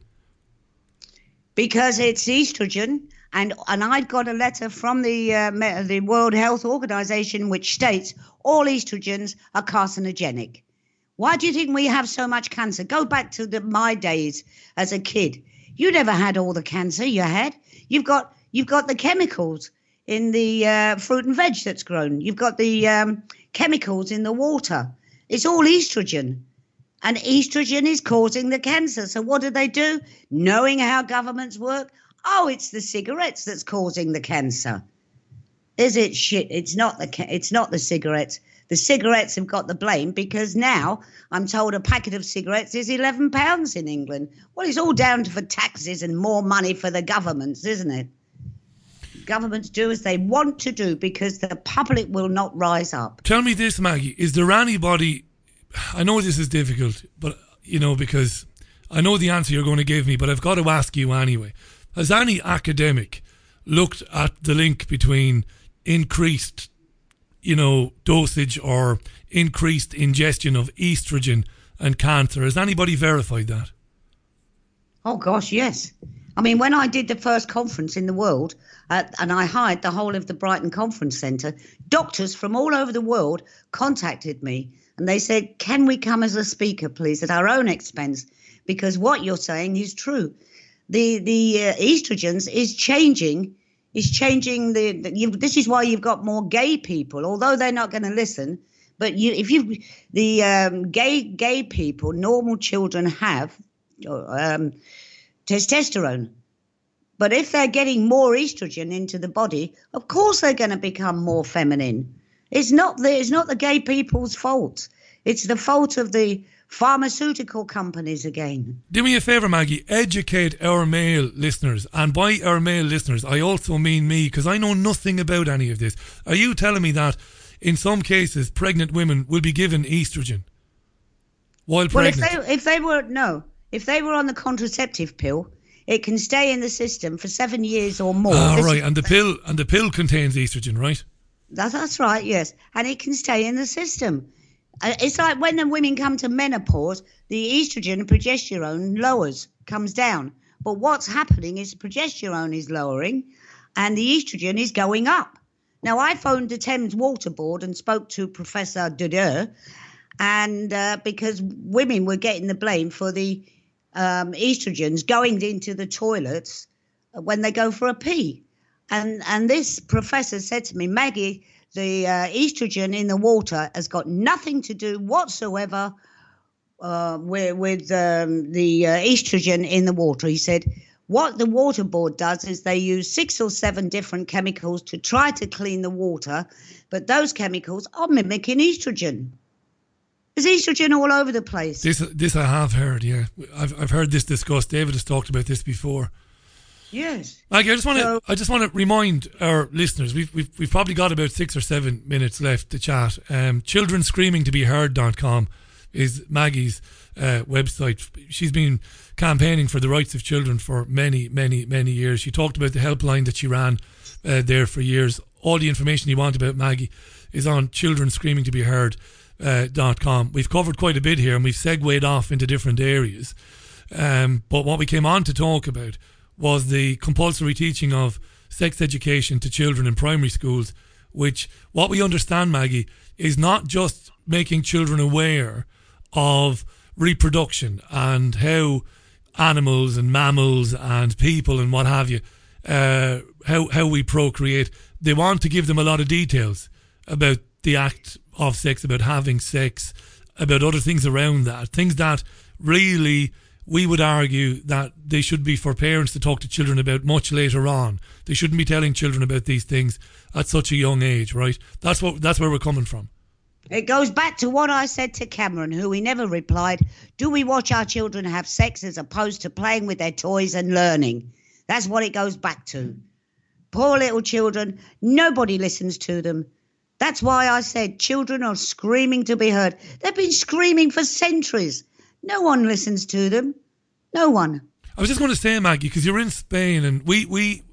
Because it's estrogen. And, and I'd got a letter from the, uh, the World Health Organization which states all estrogens are carcinogenic. Why do you think we have so much cancer? Go back to the, my days as a kid. You never had all the cancer you had. You've got you've got the chemicals in the uh, fruit and veg that's grown. You've got the um, chemicals in the water. It's all estrogen. And estrogen is causing the cancer. So what do they do? Knowing how governments work, oh, it's the cigarettes that's causing the cancer. Is it shit? It's not the it's not the cigarettes. The cigarettes have got the blame because now I'm told a packet of cigarettes is eleven pounds in England. Well, it's all down to for taxes and more money for the governments, isn't it? Governments do as they want to do because the public will not rise up.
Tell me this, Maggie. Is there anybody, I know this is difficult, but, you know, because I know the answer you're going to give me, but I've got to ask you anyway. Has any academic looked at the link between increased you know, dosage or increased ingestion of estrogen and cancer? Has anybody verified that?
Oh, gosh, yes. I mean, when I did the first conference in the world, uh, and I hired the whole of the Brighton Conference Centre, doctors from all over the world contacted me and they said, can we come as a speaker, please, at our own expense? Because what you're saying is true. The, the uh, estrogens is changing is changing the, the you, this is why you've got more gay people, although they're not going to listen. But you, if you, the um, gay gay people, normal children have um, testosterone. But if they're getting more estrogen into the body, of course they're going to become more feminine. It's not the, it's not the gay people's fault. It's the fault of the pharmaceutical companies again.
Do me a favour, Maggie, educate our male listeners, and by our male listeners I also mean me, because I know nothing about any of this. Are you telling me that in some cases pregnant women will be given estrogen while pregnant?
Well, if they, if they were no if they were on the contraceptive pill, it can stay in the system for seven years or more.
Ah,
this
right,
is,
and the pill and the pill contains estrogen, right?
That, that's right, yes, and it can stay in the system. It's like when the women come to menopause, the estrogen and progesterone lowers, comes down. But what's happening is progesterone is lowering and the estrogen is going up. Now, I phoned the Thames Water Board and spoke to Professor Dodeur, and uh, because women were getting the blame for the um, estrogens going into the toilets when they go for a pee. And, and this professor said to me, Maggie, the uh, estrogen in the water has got nothing to do whatsoever uh, with, with um, the uh, estrogen in the water. He said, what the water board does is they use six or seven different chemicals to try to clean the water, but those chemicals are mimicking estrogen. There's estrogen all over the place.
This this I have heard, yeah. I've I've heard this discussed. David has talked about this before.
Yes.
Maggie, I just want to
So-
I just want to remind our listeners, we've, we've we've probably got about six or seven minutes left to chat. Um, children screaming to be heard dot com is Maggie's uh, website. She's been campaigning for the rights of children for many, many, many years. She talked about the helpline that she ran uh, there for years. All the information you want about Maggie is on children screaming to be heard dot com. Uh, we've covered quite a bit here and we've segued off into different areas. Um, but what we came on to talk about was the compulsory teaching of sex education to children in primary schools, which, what we understand, Maggie, is not just making children aware of reproduction and how animals and mammals and people and what have you, uh, how, how we procreate. They want to give them a lot of details about the act of sex, about having sex, about other things around that, things that really we would argue that they should be for parents to talk to children about much later on. They shouldn't be telling children about these things at such a young age, right? That's what that's where we're coming from.
It goes back to what I said to Cameron, who he never replied. Do we watch our children have sex as opposed to playing with their toys and learning? That's what it goes back to. Poor little children, nobody listens to them. That's why I said children are screaming to be heard. They've been screaming for centuries. No one listens to them. No one.
I was just going to say, Maggie, because you're in Spain, and we, we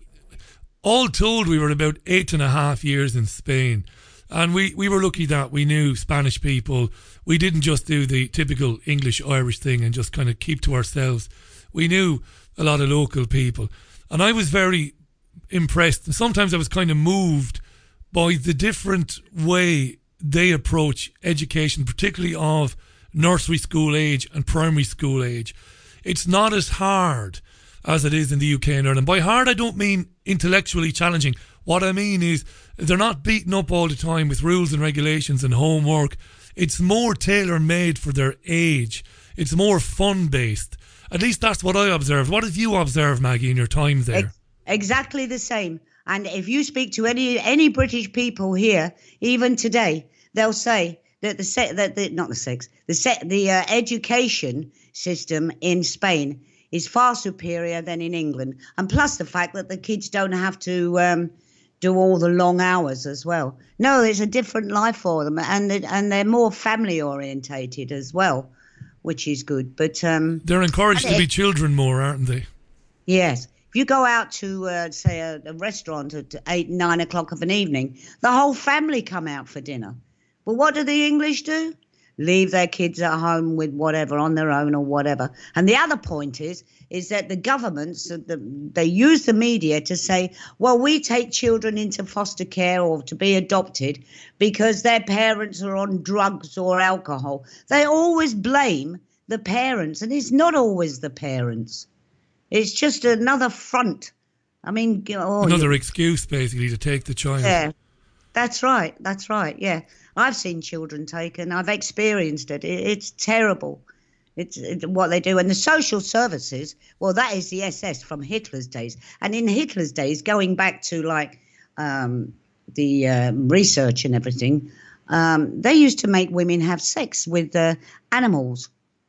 all told we were about eight and a half years in Spain. And we, we were lucky that we knew Spanish people. We didn't just do the typical English-Irish thing and just kind of keep to ourselves. We knew a lot of local people. And I was very impressed. And sometimes I was kind of moved by the different way they approach education, particularly of nursery school age and primary school age. It's not as hard as it is in the U K and Ireland. By hard, I don't mean intellectually challenging. What I mean is they're not beaten up all the time with rules and regulations and homework. It's more tailor-made for their age. It's more fun-based. At least that's what I observed. What have you observed, Maggie, in your time there?
Ex- exactly the same. And if you speak to any any British people here, even today, they'll say that the se- that the not the sex the se- the uh, education system in Spain is far superior than in England, and plus the fact that the kids don't have to um, do all the long hours as well. No, there's a different life for them, and they, and they're more family orientated as well, which is good. But um,
they're encouraged to
it,
be children more, aren't they?
Yes. If you go out to, uh, say, a, a restaurant at eight, nine o'clock of an evening, the whole family come out for dinner. But what do the English do? Leave their kids at home with whatever, on their own or whatever. And the other point is, is that the governments, the, they use the media to say, well, we take children into foster care or to be adopted because their parents are on drugs or alcohol. They always blame the parents, and it's not always the parents. It's just another front. I mean, oh,
another
you,
excuse, basically, to take the child.
Yeah, that's right. That's right. Yeah, I've seen children taken. I've experienced it. it it's terrible. It's it, what they do. And the social services, well, that is the S S from Hitler's days. And in Hitler's days, going back to like um, the uh, research and everything, um, they used to make women have sex with uh, animals.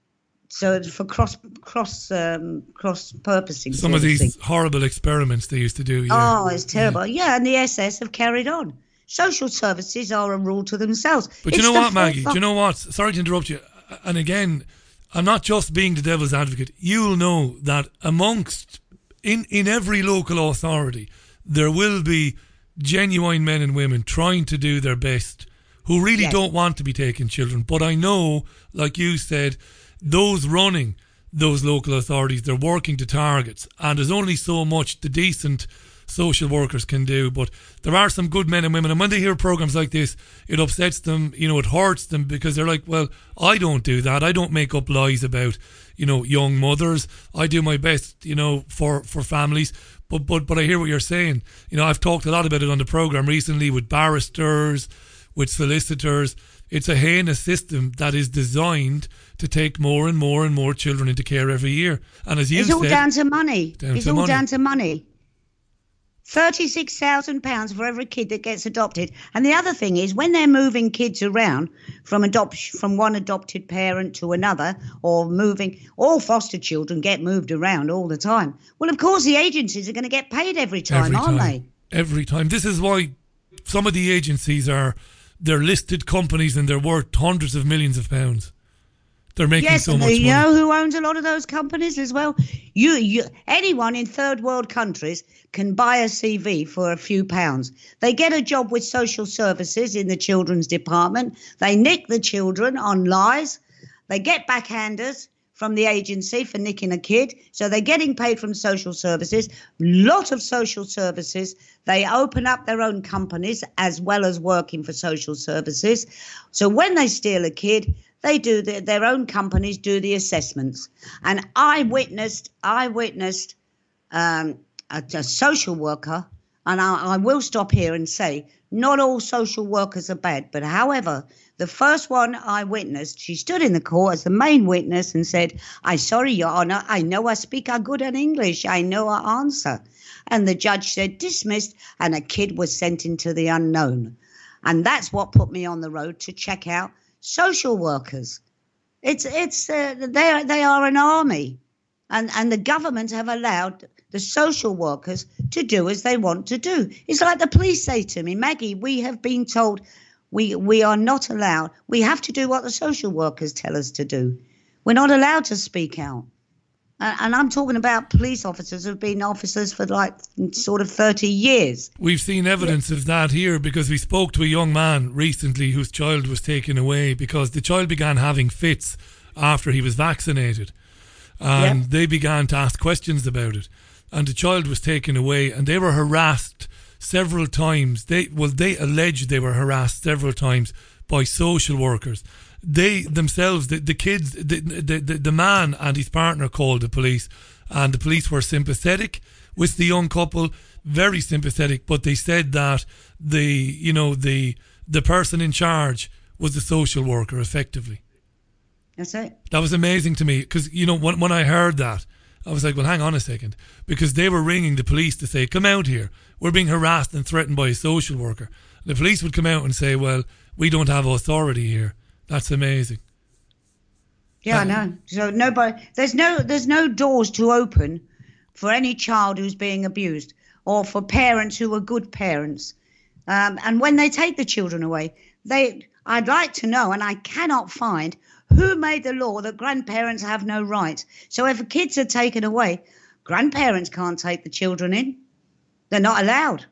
So it's for cross cross um, cross purposing.
Some of these thing. horrible experiments they used to do. Yeah.
Oh, it's terrible. Yeah. yeah, and the S S have carried on. Social services are a rule to themselves.
But
it's
you know what, Maggie? Do you know what? Sorry to interrupt you. And again, I'm not just being the devil's advocate. You'll know that amongst in in every local authority, there will be genuine men and women trying to do their best, who really yes. don't want to be taking children. But I know, like you said, those running those local authorities, they're working to targets, and there's only so much the decent social workers can do. But there are some good men and women, and when they hear programs like this, it upsets them, you know, it hurts them, because they're like, well, I don't do that. I don't make up lies about, you know, young mothers. I do my best, you know, for, for families. But, but, but I hear what you're saying. You know, I've talked a lot about it on the program recently with barristers, with solicitors. It's a heinous system that is designed to take more and more and more children into care every year. And as you
it's
said,
all down to money.
Down
it's
to
all
money.
down to money. thirty-six thousand pounds for every kid that gets adopted. And the other thing is, when they're moving kids around from adoption, from one adopted parent to another, or moving, all foster children get moved around all the time. Well, of course, the agencies are going to get paid every time,
every
aren't
time.
they?
Every time. This is why some of the agencies are, they're listed companies and they're worth hundreds of millions of pounds. They're making
yes,
so
and
much
you
money.
know who owns a lot of those companies as well? You, you, anyone in third world countries can buy a C V for a few pounds. They get a job with social services in the children's department. They nick the children on lies. They get backhanders from the agency for nicking a kid. So they're getting paid from social services. Lot of social services. They open up their own companies as well as working for social services. So when they steal a kid, they do the, their own companies do the assessments. And I witnessed, I witnessed um, a, a social worker, and I, I will stop here and say, not all social workers are bad. But however, the first one I witnessed, she stood in the court as the main witness and said, "I'm sorry, Your Honour, I know I speak a good an English. I know I answer." And the judge said, "Dismissed," and a kid was sent into the unknown. And that's what put me on the road to check out social workers. It's it's uh, they they are an army, and and the government have allowed the social workers to do as they want to do. It's like the police say to me, "Maggie, we have been told we we are not allowed. We have to do what the social workers tell us to do. We're not allowed to speak out." And I'm talking about police officers who've been officers for like sort of thirty years.
We've seen evidence of that here because we spoke to a young man recently whose child was taken away because the child began having fits after he was vaccinated. And yep. They began to ask questions about it. And the child was taken away and they were harassed several times. They Well, they alleged they were harassed several times by social workers. They themselves, the, the kids, the, the, the, the man and his partner called the police, and the police were sympathetic with the young couple, very sympathetic, but they said that the, you know, the the person in charge was the social worker, effectively.
That's it.
That was amazing to me, because, you know, when, when I heard that, I was like, well, hang on a second, because they were ringing the police to say, come out here, we're being harassed and threatened by a social worker. The police would come out and say, well, we don't have authority here. That's amazing.
Yeah, um, I know. So nobody, there's no, there's no doors to open for any child who's being abused, or for parents who are good parents. Um, and when they take the children away, they, I'd like to know, and I cannot find who made the law that grandparents have no rights. So if kids are taken away, grandparents can't take the children in. They're not allowed.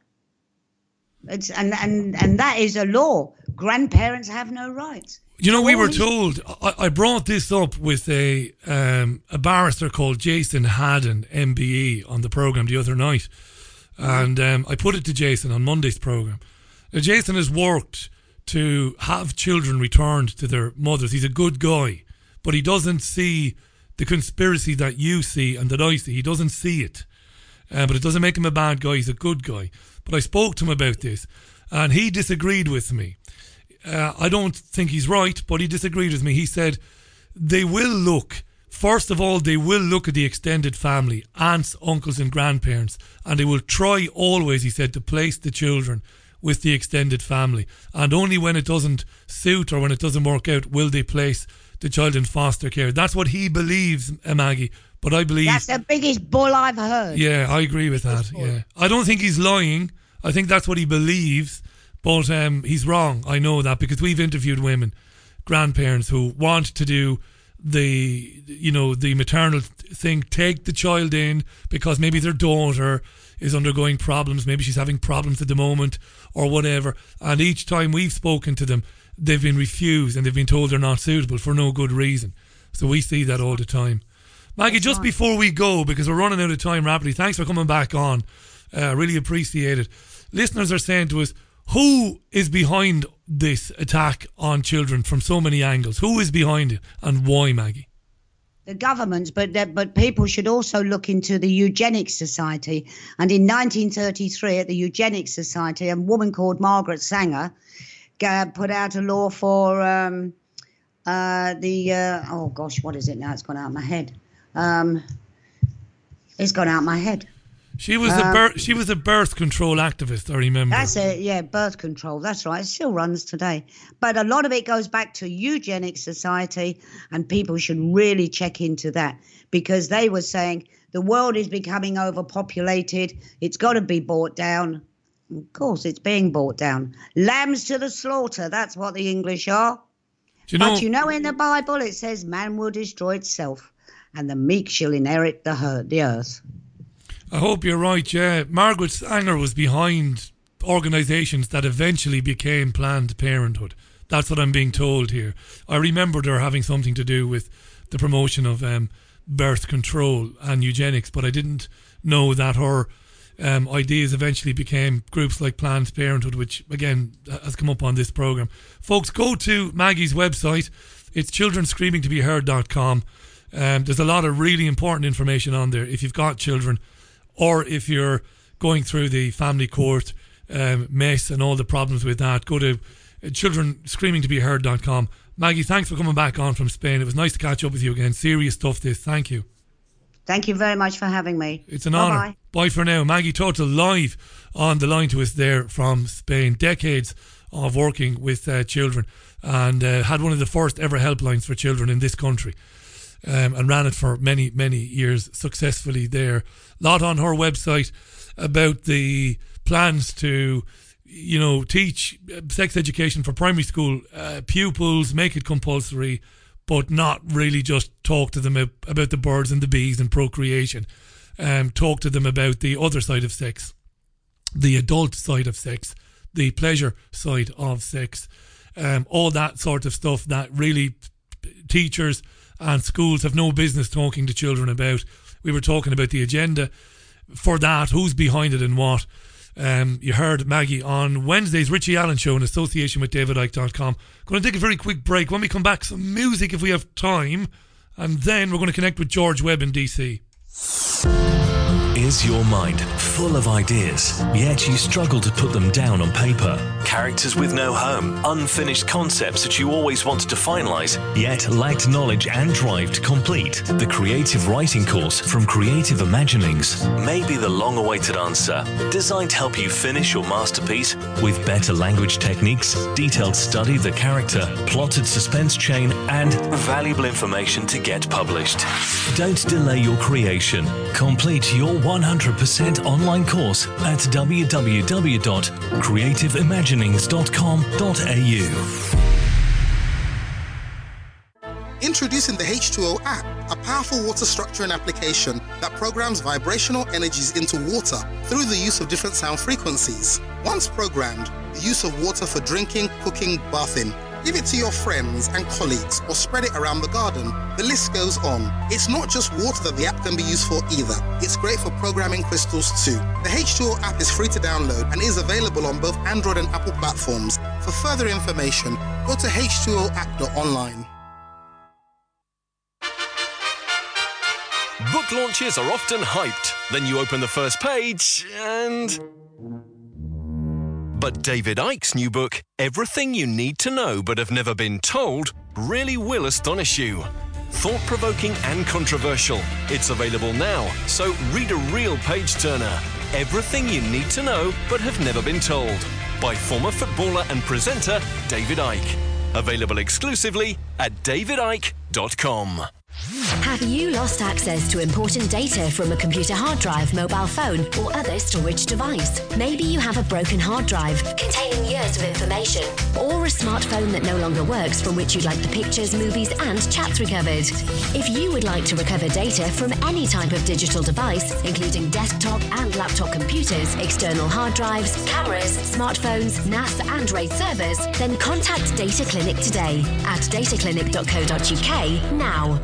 It's, and, and, and that is a law. Grandparents have no rights.
You know, we were told, I, I brought this up with a um, a barrister called Jason Haddon, M B E, on the programme the other night. And um, I put it to Jason on Monday's programme. Now, Jason has worked to have children returned to their mothers. He's a good guy, but he doesn't see the conspiracy that you see and that I see. He doesn't see it. Uh, but it doesn't make him a bad guy. He's a good guy. But I spoke to him about this, and he disagreed with me. Uh, I don't think he's right, but he disagreed with me. He said they will look, first of all, they will look at the extended family, aunts, uncles and grandparents, and they will try always, he said, to place the children with the extended family. And only when it doesn't suit or when it doesn't work out will they place the child in foster care. That's what he believes, uh, Maggie. But I believe...
That's the biggest bull I've heard.
Yeah, I agree with that, yeah. I don't think he's lying. I think that's what he believes. But um, he's wrong. I know that because we've interviewed women, grandparents who want to do the, you know, the maternal thing, take the child in because maybe their daughter is undergoing problems. Maybe she's having problems at the moment or whatever. And each time we've spoken to them, they've been refused and they've been told they're not suitable for no good reason. So we see that all the time. Maggie, That's just right. Before we go, because we're running out of time rapidly, thanks for coming back on. Uh, really appreciate it. Listeners are saying to us, who is behind this attack on children from so many angles? Who is behind it and why, Maggie?
The government, but but people should also look into the Eugenics Society. And in nineteen thirty-three, at the Eugenics Society, a woman called Margaret Sanger uh, put out a law for um, uh, the, uh, oh gosh, what is it now? It's gone out of my head. Um, it's gone out of my head.
She was um, a birth, she was a birth control activist, I remember.
That's it, yeah, birth control. That's right. It still runs today. But a lot of it goes back to eugenics society, and people should really check into that, because they were saying the world is becoming overpopulated. It's got to be brought down. Of course, it's being brought down. Lambs to the slaughter. That's what the English are. You know, but you know, in the Bible, it says man will destroy itself, and the meek shall inherit the, herd, the earth.
I hope you're right, yeah. Margaret Sanger was behind organisations that eventually became Planned Parenthood. That's what I'm being told here. I remembered her having something to do with the promotion of um, birth control and eugenics, but I didn't know that her um, ideas eventually became groups like Planned Parenthood, which, again, has come up on this programme. Folks, go to Maggie's website. It's children screaming to be heard dot com. Um, there's a lot of really important information on there. If you've got children, or if you're going through the family court um, mess and all the problems with that, go to children screaming to be heard dot com. Maggie, thanks for coming back on from Spain. It was nice to catch up with you again. Serious stuff this. Thank you.
Thank you very much for having me.
It's an honour.
Bye-bye.
Bye for now. Maggie Total live on the line to us there from Spain. Decades of working with uh, children, and uh, had one of the first ever helplines for children in this country. Um, and ran it for many, many years successfully there. A lot on her website about the plans to, you know, teach sex education for primary school uh, pupils, make it compulsory, but not really just talk to them about the birds and the bees and procreation. Um, talk to them about the other side of sex, the adult side of sex, the pleasure side of sex, um, all that sort of stuff that really teachers and schools have no business talking to children about. We were talking about the agenda for that, who's behind it and what. Um, you heard Maggie on Wednesday's Richie Allen Show in association with David Icke dot com. Going to take a very quick break. When we come back, some music if we have time, and then we're going to connect with George Webb in D C.
Is your mind full of ideas, yet you struggle to put them down on paper? Characters with no home, unfinished concepts that you always wanted to finalise, yet lacked knowledge and drive to complete? The Creative Writing Course from Creative Imaginings may be the long-awaited answer, designed to help you finish your masterpiece with better language techniques, detailed study of the character, plotted suspense chain, and valuable information to get published. Don't delay your creation. Complete your one hundred percent online course at w w w dot creative imaginings dot com dot a u.
Introducing the H two O app, a powerful water structuring application that programs vibrational energies into water through the use of different sound frequencies. Once programmed, the use of water for drinking, cooking, bathing. Give it to your friends and colleagues or spread it around the garden. The list goes on. It's not just water that the app can be used for either. It's great for programming crystals too. The H two O app is free to download and is available on both Android and Apple platforms. For further information, go to h two o app dot online.
Book launches are often hyped. Then you open the first page and... But David Icke's new book, Everything You Need to Know But Have Never Been Told, really will astonish you. Thought-provoking and controversial. It's available now, so read a real page-turner. Everything You Need to Know But Have Never Been Told, by former footballer and presenter David Icke. Available exclusively at david icke dot com.
Have you lost access to important data from a computer hard drive, mobile phone, or other storage device? Maybe you have a broken hard drive containing years of information, or a smartphone that no longer works from which you'd like the pictures, movies, and chats recovered. If you would like to recover data from any type of digital device, including desktop and laptop computers, external hard drives, cameras, smartphones, N A S, and RAID servers, then contact Data Clinic today at data clinic dot co dot u k now.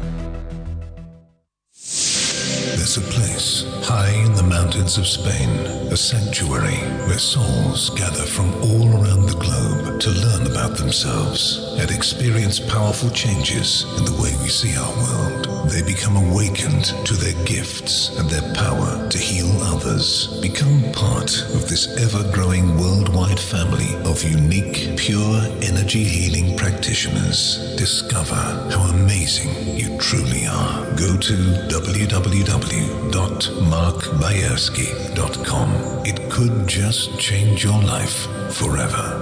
There's a place high in the mountains of Spain, a sanctuary where souls gather from all around the globe to learn about themselves and experience powerful changes in the way we see our world. they become awakened to their gifts and their power to heal others. Become part of this ever-growing worldwide family of unique, pure energy healing practitioners. Discover how amazing you truly are. Go to w w w dot mark bayersky dot com. It could just change your life forever.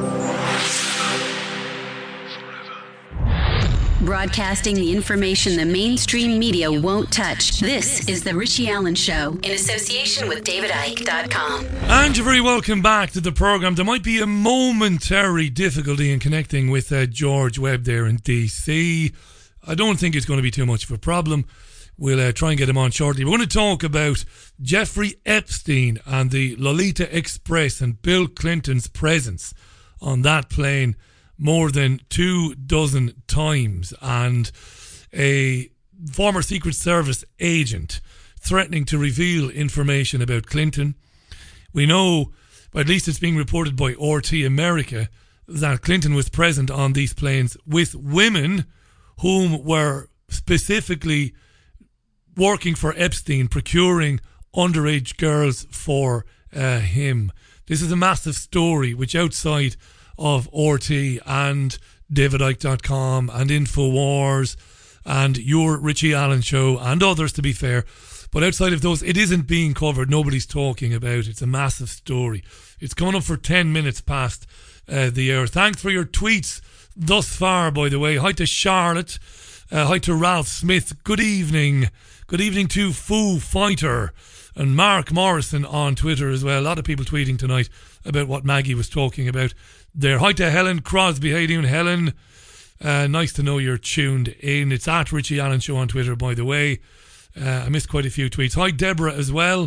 Broadcasting the information the mainstream media won't touch. This is The Richie Allen Show in association with david icke dot com.
And you're very welcome back to the programme. There might be a momentary difficulty in connecting with uh, George Webb there in D C. I don't think it's going to be too much of a problem. We'll uh, try and get him on shortly. We're going to talk about Jeffrey Epstein and the Lolita Express and Bill Clinton's presence on that plane more than two dozen times, and a former Secret Service agent threatening to reveal information about Clinton. We know, or at least it's being reported by R T America, that Clinton was present on these planes with women whom were specifically working for Epstein, procuring underage girls for uh, him. This is a massive story which, outside of R T and david icke dot com and InfoWars and your Richie Allen Show and others, to be fair, but outside of those, it isn't being covered. Nobody's talking about it. It's a massive story. It's coming up for ten minutes past uh, the hour. Thanks for your tweets thus far, by the way. Hi to Charlotte. Uh, hi to Ralph Smith. Good evening. Good evening to Foo Fighter and Mark Morrison on Twitter as well. A lot of people tweeting tonight about what Maggie was talking about there. Hi to Helen Crosby. How you doing, Helen? Uh, nice to know you're tuned in. It's at Richie Allen Show on Twitter, by the way. Uh, I missed quite a few tweets. Hi, Deborah, as well.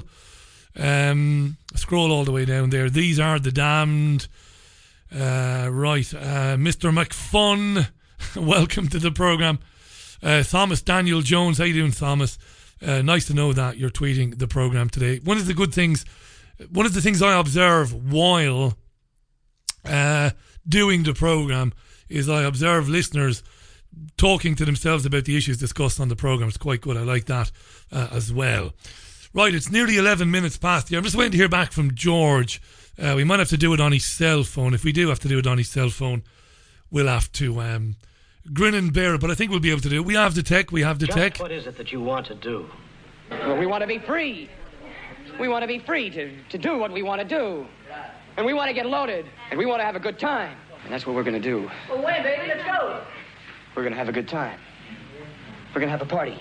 Um, scroll all the way down there. These are the damned. Uh, right. Uh, Mister McFun, welcome to the programme. Uh, Thomas Daniel Jones. How you doing, Thomas? Uh, nice to know that you're tweeting the programme today. One of the good things, one of the things I observe while uh, doing the programme is I observe listeners talking to themselves about the issues discussed on the programme. It's quite good. I like that uh, as well. Right, it's nearly eleven minutes past the hour. I'm just waiting to hear back from George. Uh, we might have to do it on his cell phone. If we do have to do it on his cell phone, we'll have to um, grin and bear it. But I think we'll be able to do it. We have the tech. We have the
Just
tech.
What is it that you want to do?
Well, we want to be free. We want to be free to, to do what we want to do. And we want to get loaded. And we want to have a good time. And that's what we're going to do.
Well, wait, baby, let's go.
We're going to have a good time. We're going to have a party.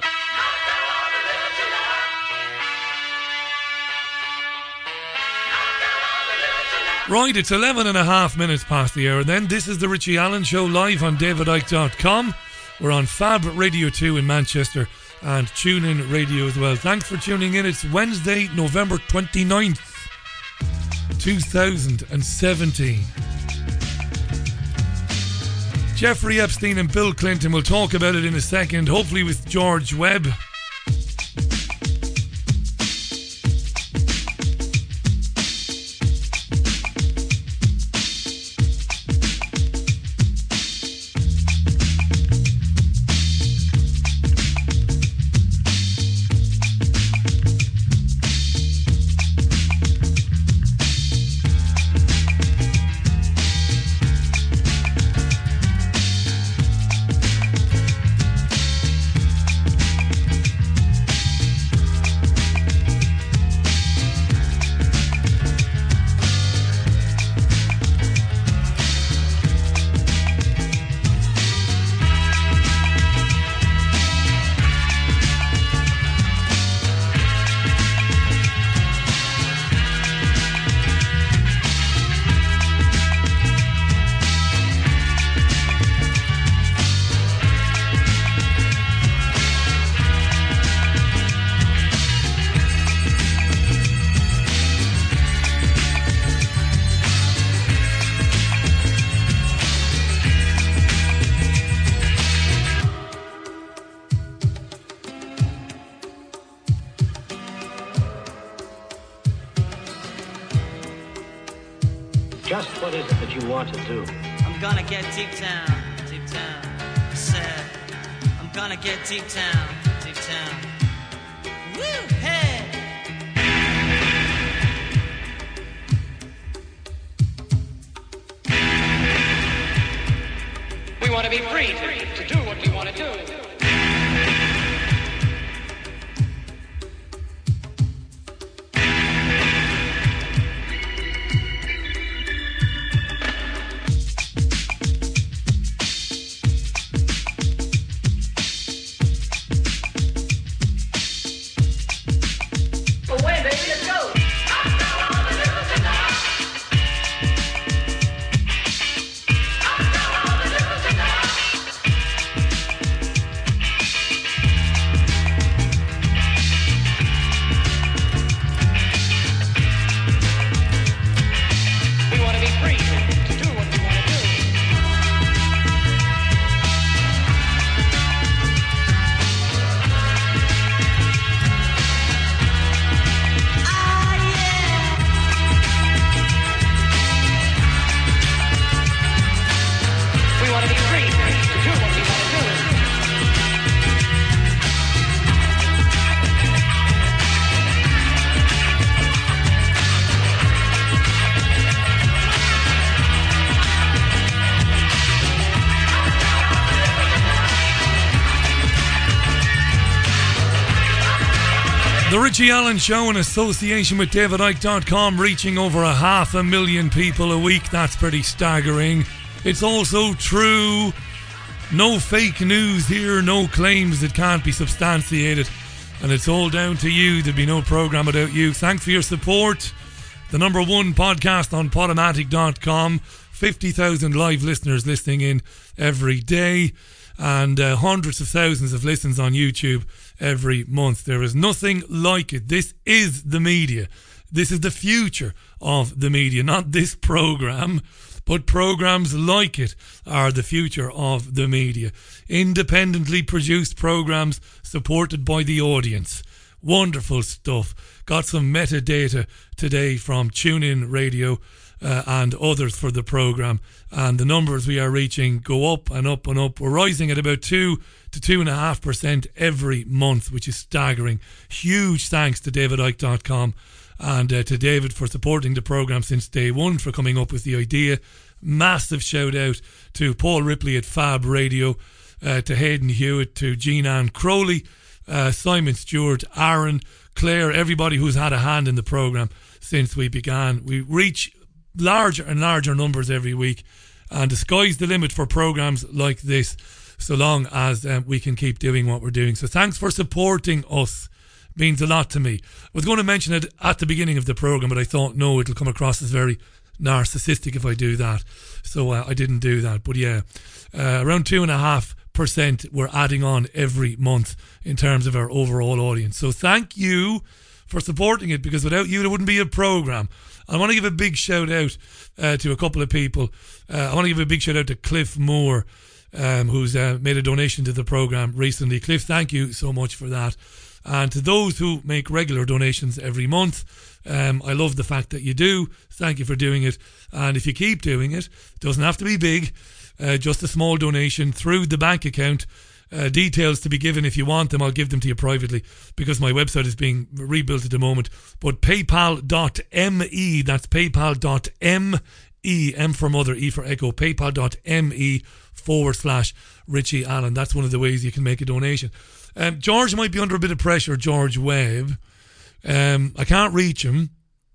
Right, it's eleven and a half minutes past the hour. Then this is the Richie Allen Show live on david icke dot com. We're on Fab Radio two in Manchester and TuneIn Radio as well. Thanks for tuning in. It's Wednesday, November twenty-ninth, two thousand seventeen. Jeffrey Epstein and Bill Clinton. We'll talk about it in a second, hopefully with George Webb.
Just what is it that you want to do?
I'm gonna get deep down, deep down. I said, I'm gonna get deep down.
town. Woo, hey!
We want to be free to, to do what we want to do.
Away, baby, let's go.
We want to be free to, to do what we want to do. We want to be free to do what we want to do.
The Richie Allen Show in association with David Icke dot com, reaching over a half a million people a week. That's pretty staggering. It's also true. No fake news here, no claims that can't be substantiated. And it's all down to you. There'd be no program without you. Thanks for your support. The number one podcast on Podomatic dot com. fifty thousand live listeners listening in every day. And uh, hundreds of thousands of listens on YouTube every month. There is nothing like it. This is the media. This is the future of the media. Not this program, but programs like it are the future of the media. Independently produced programs supported by the audience. Wonderful stuff. Got some metadata today from TuneIn Radio uh, and others for the program. And the numbers we are reaching go up and up and up. We're rising at about two to two and a half percent every month, which is staggering. Huge thanks to David Icke dot com and uh, to David for supporting the program since day one, for coming up with the idea. Massive shout out to Paul Ripley at Fab Radio, uh, to Hayden Hewitt, to Jean Ann Crowley, uh, Simon Stewart, Aaron, Claire, everybody who's had a hand in the program since we began. We reach larger and larger numbers every week, and the sky's the limit for programs like this, so long as um, we can keep doing what we're doing. So thanks for supporting us. Means a lot to me. I was going to mention it at the beginning of the program, but I thought, no, it'll come across as very narcissistic if I do that, so uh, I didn't do that. But yeah, uh, around two and a half percent we're adding on every month in terms of our overall audience. So thank you for supporting it, because without you there wouldn't be a program. I want to give a big shout out uh, to a couple of people. Uh, I want to give a big shout out to Cliff Moore, um, who's uh, made a donation to the program recently. Cliff, thank you so much for that. And to those who make regular donations every month, um, I love the fact that you do. Thank you for doing it. And if you keep doing it, it doesn't have to be big, uh, just a small donation through the bank account. Uh, details to be given if you want them. I'll give them to you privately, because my website is being rebuilt at the moment. But paypal dot me, that's paypal dot me, M for mother, E for echo, paypal dot me forward slash Richie Allen. That's one of the ways you can make a donation. Um, George might be under a bit of pressure, George Webb. Um, I can't reach him.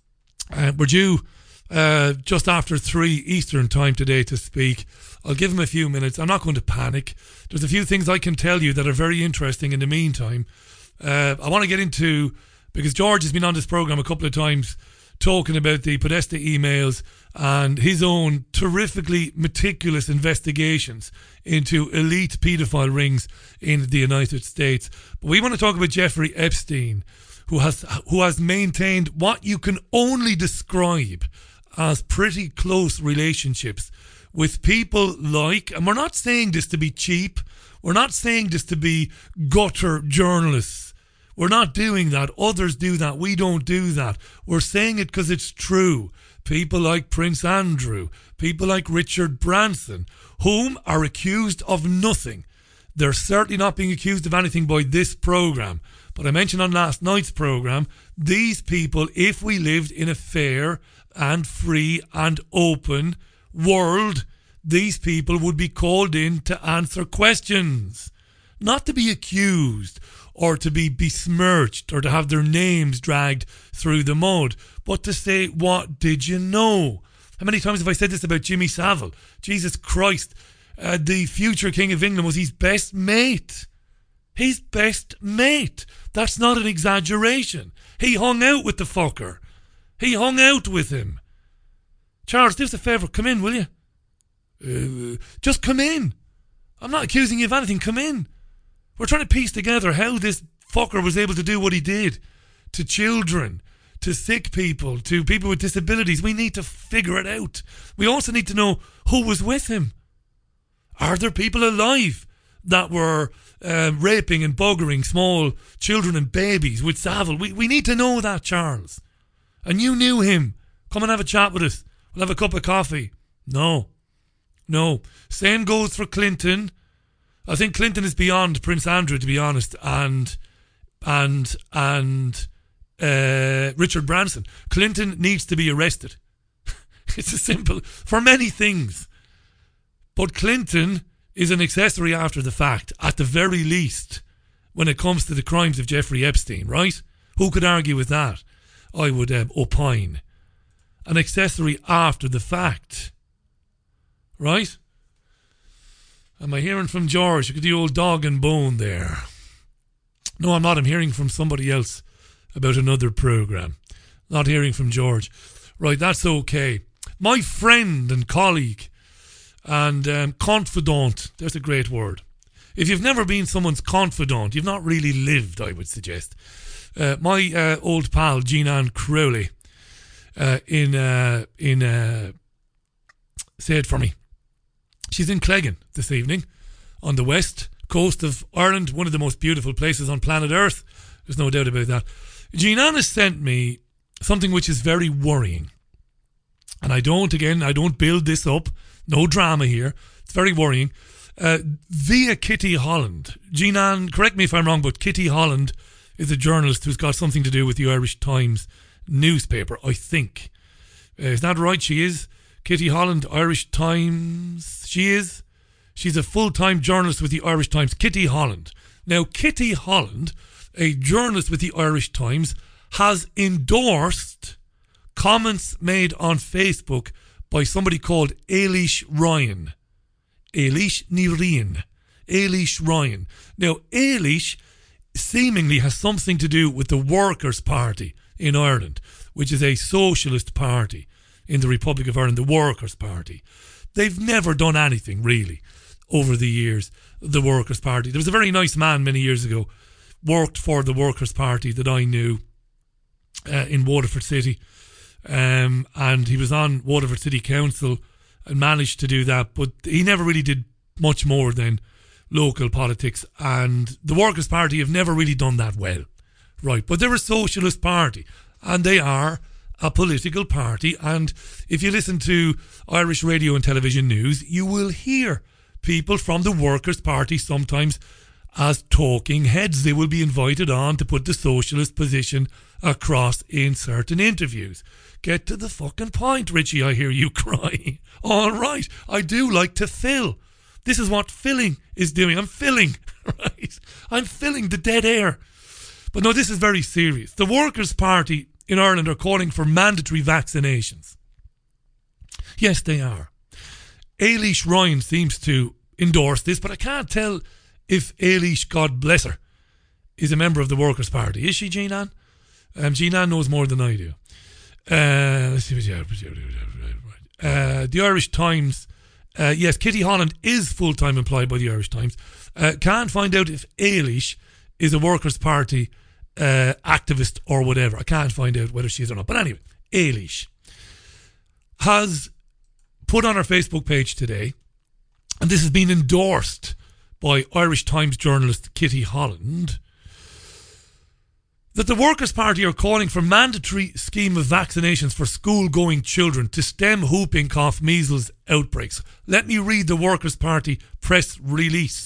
Uh, we're due uh, just after three Eastern time today to speak. I'll give him a few minutes. I'm not going to panic. There's a few things I can tell you that are very interesting in the meantime. Uh, I want to get into, because George has been on this program a couple of times talking about the Podesta emails and his own terrifically meticulous investigations into elite paedophile rings in the United States. But we want to talk about Jeffrey Epstein, who has who has maintained what you can only describe as pretty close relationships with people like, and we're not saying this to be cheap, we're not saying this to be gutter journalists. We're not doing that. Others do that. We don't do that. We're saying it because it's true. People like Prince Andrew, people like Richard Branson, whom are accused of nothing. They're certainly not being accused of anything by this programme. But I mentioned on last night's programme, these people, if we lived in a fair and free and open world, these people would be called in to answer questions. Not to be accused or to be besmirched or to have their names dragged through the mud, but to say, what did you know? How many times have I said this about Jimmy Savile? Jesus Christ, uh, the future King of England was his best mate. His best mate. That's not an exaggeration. He hung out with the fucker. He hung out with him. Charles, do us a favour. Come in, will you? Uh, just come in. I'm not accusing you of anything. Come in. We're trying to piece together how this fucker was able to do what he did to children, to sick people, to people with disabilities. We need to figure it out. We also need to know who was with him. Are there people alive that were uh, raping and buggering small children and babies with Savile? We, we need to know that, Charles. And you knew him. Come and have a chat with us. We'll have a cup of coffee. No. No. Same goes for Clinton. I think Clinton is beyond Prince Andrew, to be honest, and and and uh, Richard Branson. Clinton needs to be arrested. It's a simple, for many things. But Clinton is an accessory after the fact, at the very least, when it comes to the crimes of Jeffrey Epstein, right? Who could argue with that? I would um, opine. An accessory after the fact. Right? Am I hearing from George? Look at the old dog and bone there. No, I'm not. I'm hearing from somebody else about another programme. Not hearing from George. Right, that's okay. My friend and colleague and um, confidant, there's a great word. If you've never been someone's confidant, you've not really lived, I would suggest. Uh, my uh, old pal, Jean-Anne Crowley, uh, in, uh, in uh, say it for me. She's in Cleggan this evening on the west coast of Ireland, one of the most beautiful places on planet Earth. There's no doubt about that. Jean-Anne has sent me something which is very worrying. And I don't, again, I don't build this up. No drama here. It's very worrying. Uh, via Kitty Holland. Jean-Anne, correct me if I'm wrong, but Kitty Holland is a journalist who's got something to do with the Irish Times newspaper, I think. Uh, is that right? She is? Kitty Holland, Irish Times. She is. She's a full-time journalist with the Irish Times. Kitty Holland. Now, Kitty Holland, a journalist with the Irish Times, has endorsed comments made on Facebook by somebody called Eilish Ryan. Eilish Nireen. Eilish Ryan. Now, Eilish seemingly has something to do with the Workers' Party in Ireland, which is a socialist party in the Republic of Ireland, the Workers' Party. They've never done anything, really, over the years, the Workers' Party. There was a very nice man many years ago, worked for the Workers' Party that I knew uh, in Waterford City. Um, and he was on Waterford City Council and managed to do that, but he never really did much more than local politics. And the Workers' Party have never really done that well. Right, but they're a socialist party, and they are a political party, and if you listen to Irish radio and television news, you will hear people from the Workers' Party sometimes as talking heads. They will be invited on to put the socialist position across in certain interviews. Get to the fucking point, Richie, I hear you cry. All right, I do like to fill. This is what filling is doing. I'm filling, right? I'm filling the dead air. But no, this is very serious. The Workers' Party in Ireland are calling for mandatory vaccinations. Yes, they are. Eilish Ryan seems to endorse this, but I can't tell if Eilish, God bless her, is a member of the Workers' Party. Is she, Jean-Anne? Um, Jean-Anne knows more than I do. Uh, let's see. Uh, the Irish Times. Uh, yes, Kitty Holland is full-time employed by the Irish Times. Uh, can't find out if Eilish is a Workers' Party uh, activist or whatever. I can't find out whether she is or not. But anyway, Eilish has put on her Facebook page today, and this has been endorsed by Irish Times journalist Kitty Holland, that the Workers' Party are calling for mandatory scheme of vaccinations for school-going children to stem whooping cough measles outbreaks. Let me read the Workers' Party press release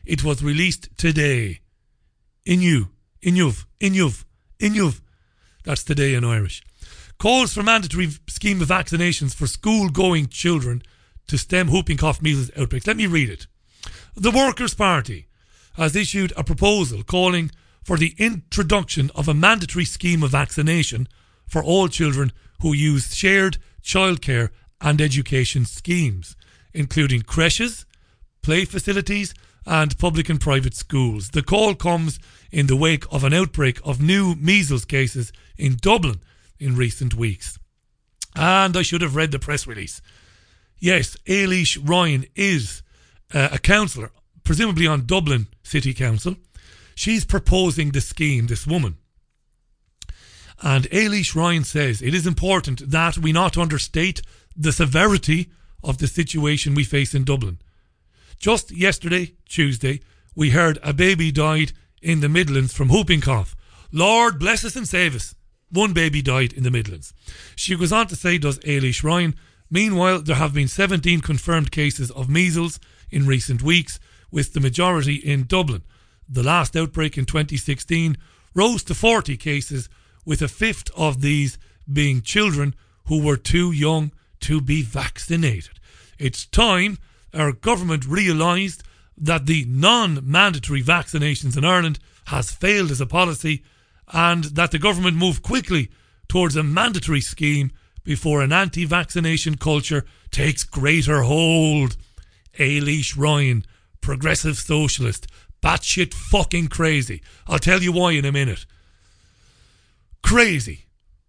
It was released today. Innu, Innuv, Innuv, Innuv. That's today in Irish. Calls for mandatory scheme of vaccinations for school-going children to stem whooping cough measles outbreaks. Let me read it. The Workers' Party has issued a proposal calling for the introduction of a mandatory scheme of vaccination for all children who use shared childcare and education schemes, including creches, play facilities and public and private schools. The call comes in the wake of an outbreak of new measles cases in Dublin in recent weeks. And I should have read the press release. Yes, Eilish Ryan is uh, a councillor, presumably on Dublin City Council. She's proposing the scheme, this woman. And Eilish Ryan says it is important that we not understate the severity of the situation we face in Dublin. Just yesterday, Tuesday, we heard a baby died in the Midlands from whooping cough. Lord bless us and save us. One baby died in the Midlands. She goes on to say, does Eilish Ryan, meanwhile, there have been seventeen confirmed cases of measles in recent weeks, with the majority in Dublin. The last outbreak in twenty sixteen rose to forty cases, with a fifth of these being children who were too young to be vaccinated. It's time our government realised that the non-mandatory vaccinations in Ireland has failed as a policy, and that the government moved quickly towards a mandatory scheme before an anti-vaccination culture takes greater hold. Eilish Ryan, progressive socialist, batshit fucking crazy. I'll tell you why in a minute. Crazy.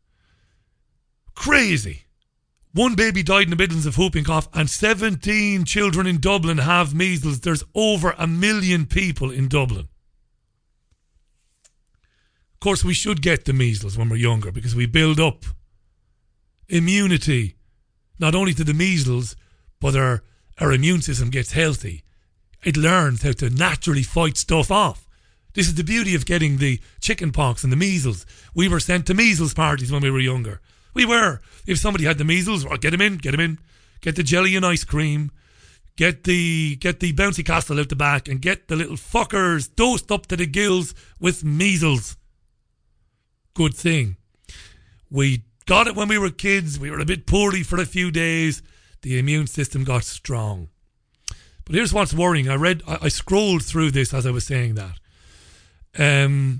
Crazy. One baby died in the Midlands of whooping cough and seventeen children in Dublin have measles. There's over a million people in Dublin. Of course, we should get the measles when we're younger because we build up immunity, not only to the measles, but our, our immune system gets healthy. It learns how to naturally fight stuff off. This is the beauty of getting the chicken pox and the measles. We were sent to measles parties when we were younger. We were. If somebody had the measles, oh, get him in, get him in. Get the jelly and ice cream. Get the get the bouncy castle out the back and get the little fuckers dosed up to the gills with measles. Good thing. We got it when we were kids. We were a bit poorly for a few days. The immune system got strong. But here's what's worrying. I read, I, I scrolled through this as I was saying that. Um...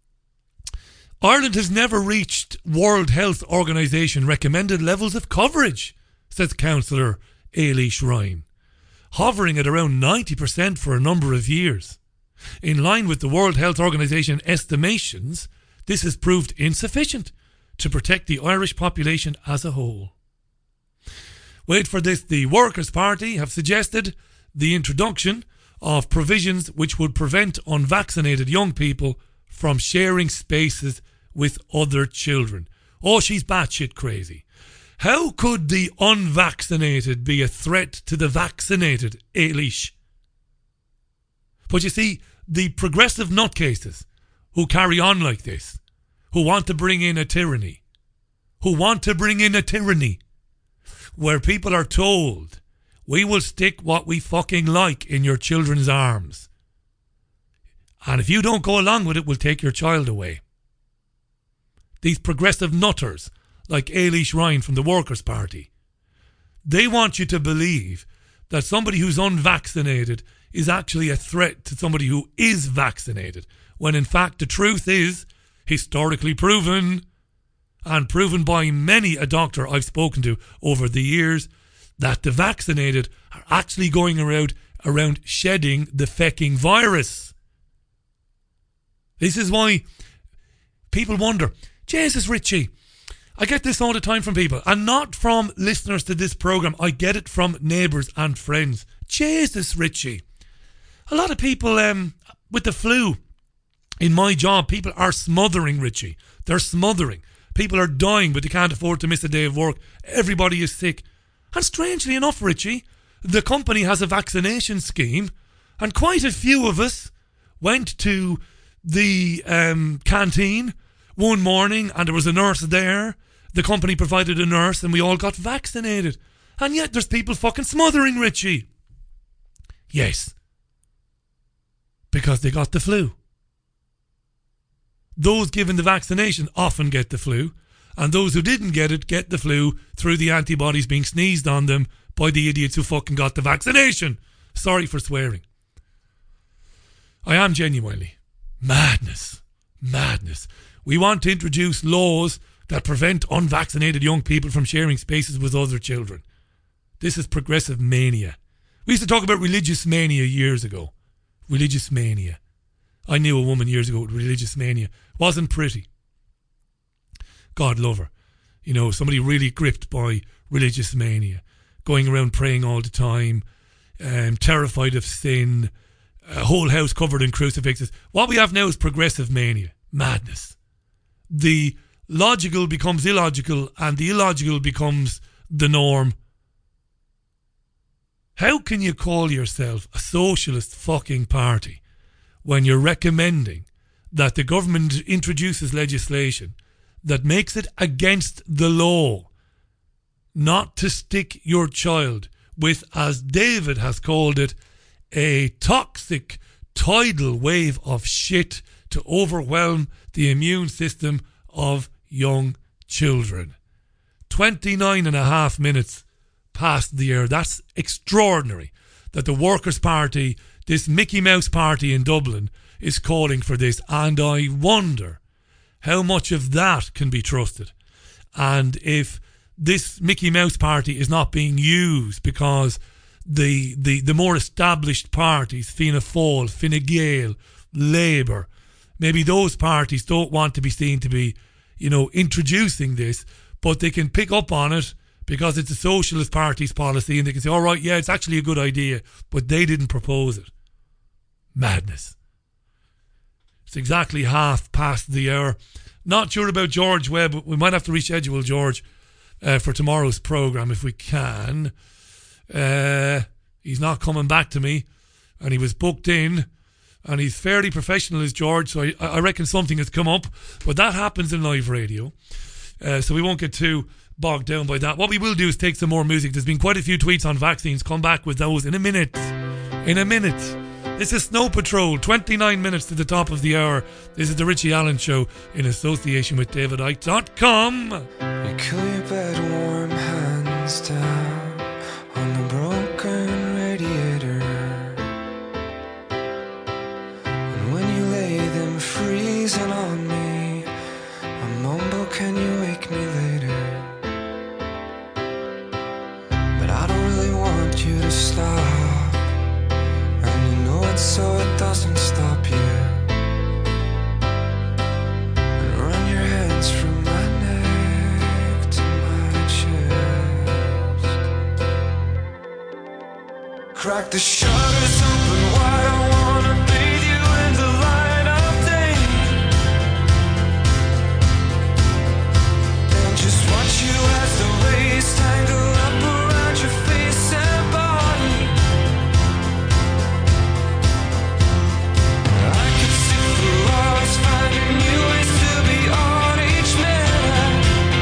Ireland has never reached World Health Organization recommended levels of coverage, says Councillor Eilish Ryan, hovering at around ninety percent for a number of years. In line with the World Health Organization estimations, this has proved insufficient to protect the Irish population as a whole. Wait for this, the Workers' Party have suggested the introduction of provisions which would prevent unvaccinated young people from sharing spaces with other children. Oh, she's batshit crazy. How could the unvaccinated be a threat to the vaccinated, Eilish? But you see, the progressive nutcases who carry on like this, who want to bring in a tyranny, who want to bring in a tyranny, where people are told, we will stick what we fucking like in your children's arms. And if you don't go along with it, we'll take your child away. These progressive nutters, like Eilish Ryan from the Workers' Party, they want you to believe that somebody who's unvaccinated is actually a threat to somebody who is vaccinated, when in fact the truth is, historically proven, and proven by many a doctor I've spoken to over the years, that the vaccinated are actually going around, around shedding the fecking virus. This is why people wonder, Jesus, Richie, I get this all the time from people, and not from listeners to this programme. I get it from neighbours and friends. Jesus, Richie. A lot of people um, with the flu, in my job, people are smothering, Richie. They're smothering. People are dying, but they can't afford to miss a day of work. Everybody is sick. And strangely enough, Richie, the company has a vaccination scheme, and quite a few of us went to the um, canteen one morning and there was a nurse there. The company provided a nurse and we all got vaccinated. And yet there's people fucking smothering, Richie. Yes. because they got the flu. Those given the vaccination often get the flu, and those who didn't get it get the flu through the antibodies being sneezed on them by the idiots who fucking got the vaccination. Sorry for swearing. I am genuinely. Madness. Madness. We want to introduce laws that prevent unvaccinated young people from sharing spaces with other children. This is progressive mania. We used to talk about religious mania years ago. Religious mania. I knew a woman years ago with religious mania. Wasn't pretty. God love her. You know, somebody really gripped by religious mania. Going around praying all the time. Um, terrified of sin. A whole house covered in crucifixes. What we have now is progressive mania. Madness. The logical becomes illogical and the illogical becomes the norm. How can you call yourself a socialist fucking party when you're recommending that the government introduces legislation that makes it against the law not to stick your child with, as David has called it, a toxic tidal wave of shit to overwhelm the immune system of young children? twenty-nine and a half minutes past the hour. That's extraordinary that the Workers' Party, this Mickey Mouse party in Dublin, is calling for this. And I wonder how much of that can be trusted. And if this Mickey Mouse party is not being used because the the, the more established parties, Fianna Fáil, Fine Gael, Labour, maybe those parties don't want to be seen to be, you know, introducing this, but they can pick up on it because it's a socialist party's policy and they can say, all right, yeah, it's actually a good idea, but they didn't propose it. Madness. It's exactly half past the hour. Not sure about George Webb, but we might have to reschedule George uh, for tomorrow's programme if we can. Uh, he's not coming back to me, and he was booked in, and he's fairly professional as George, so I, I reckon something has come up, but that happens in live radio, uh, so we won't get too bogged down by that. What we will do is take some more music. There's been quite a few tweets on vaccines. Come back with those in a minute. In a minute. This is Snow Patrol, twenty-nine minutes to the top of the hour. This is the Richie Allen Show in association with David Icke dot com.
You cool your bed warm hands down on the broken radiator, and when you lay them freezing on me, I mumble, can you wake me later? But I don't really want you to stop, and you know it so it doesn't stop you. And run your hands from my neck to my chest. Crack the shutters open wide, I wanna bathe you in the light of day, and just watch you as the rays tangle up around your face and body. I could sit for hours finding new ways to be on each minute,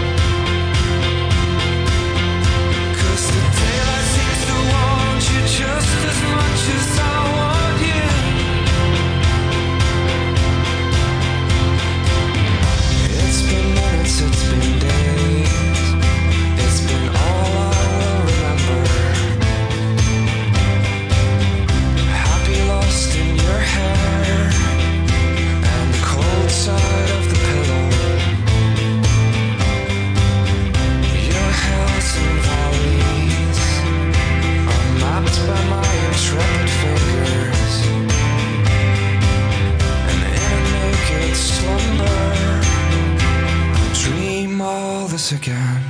'cause the daylight seems to want you just as much as I want you. It's been minutes, it's been days, it's been all I will remember. Happy lost in your hair and the cold side of the pillow. Your hills and valleys are mapped by my intrepid fingers, and in a naked slumber I'll dream all this again.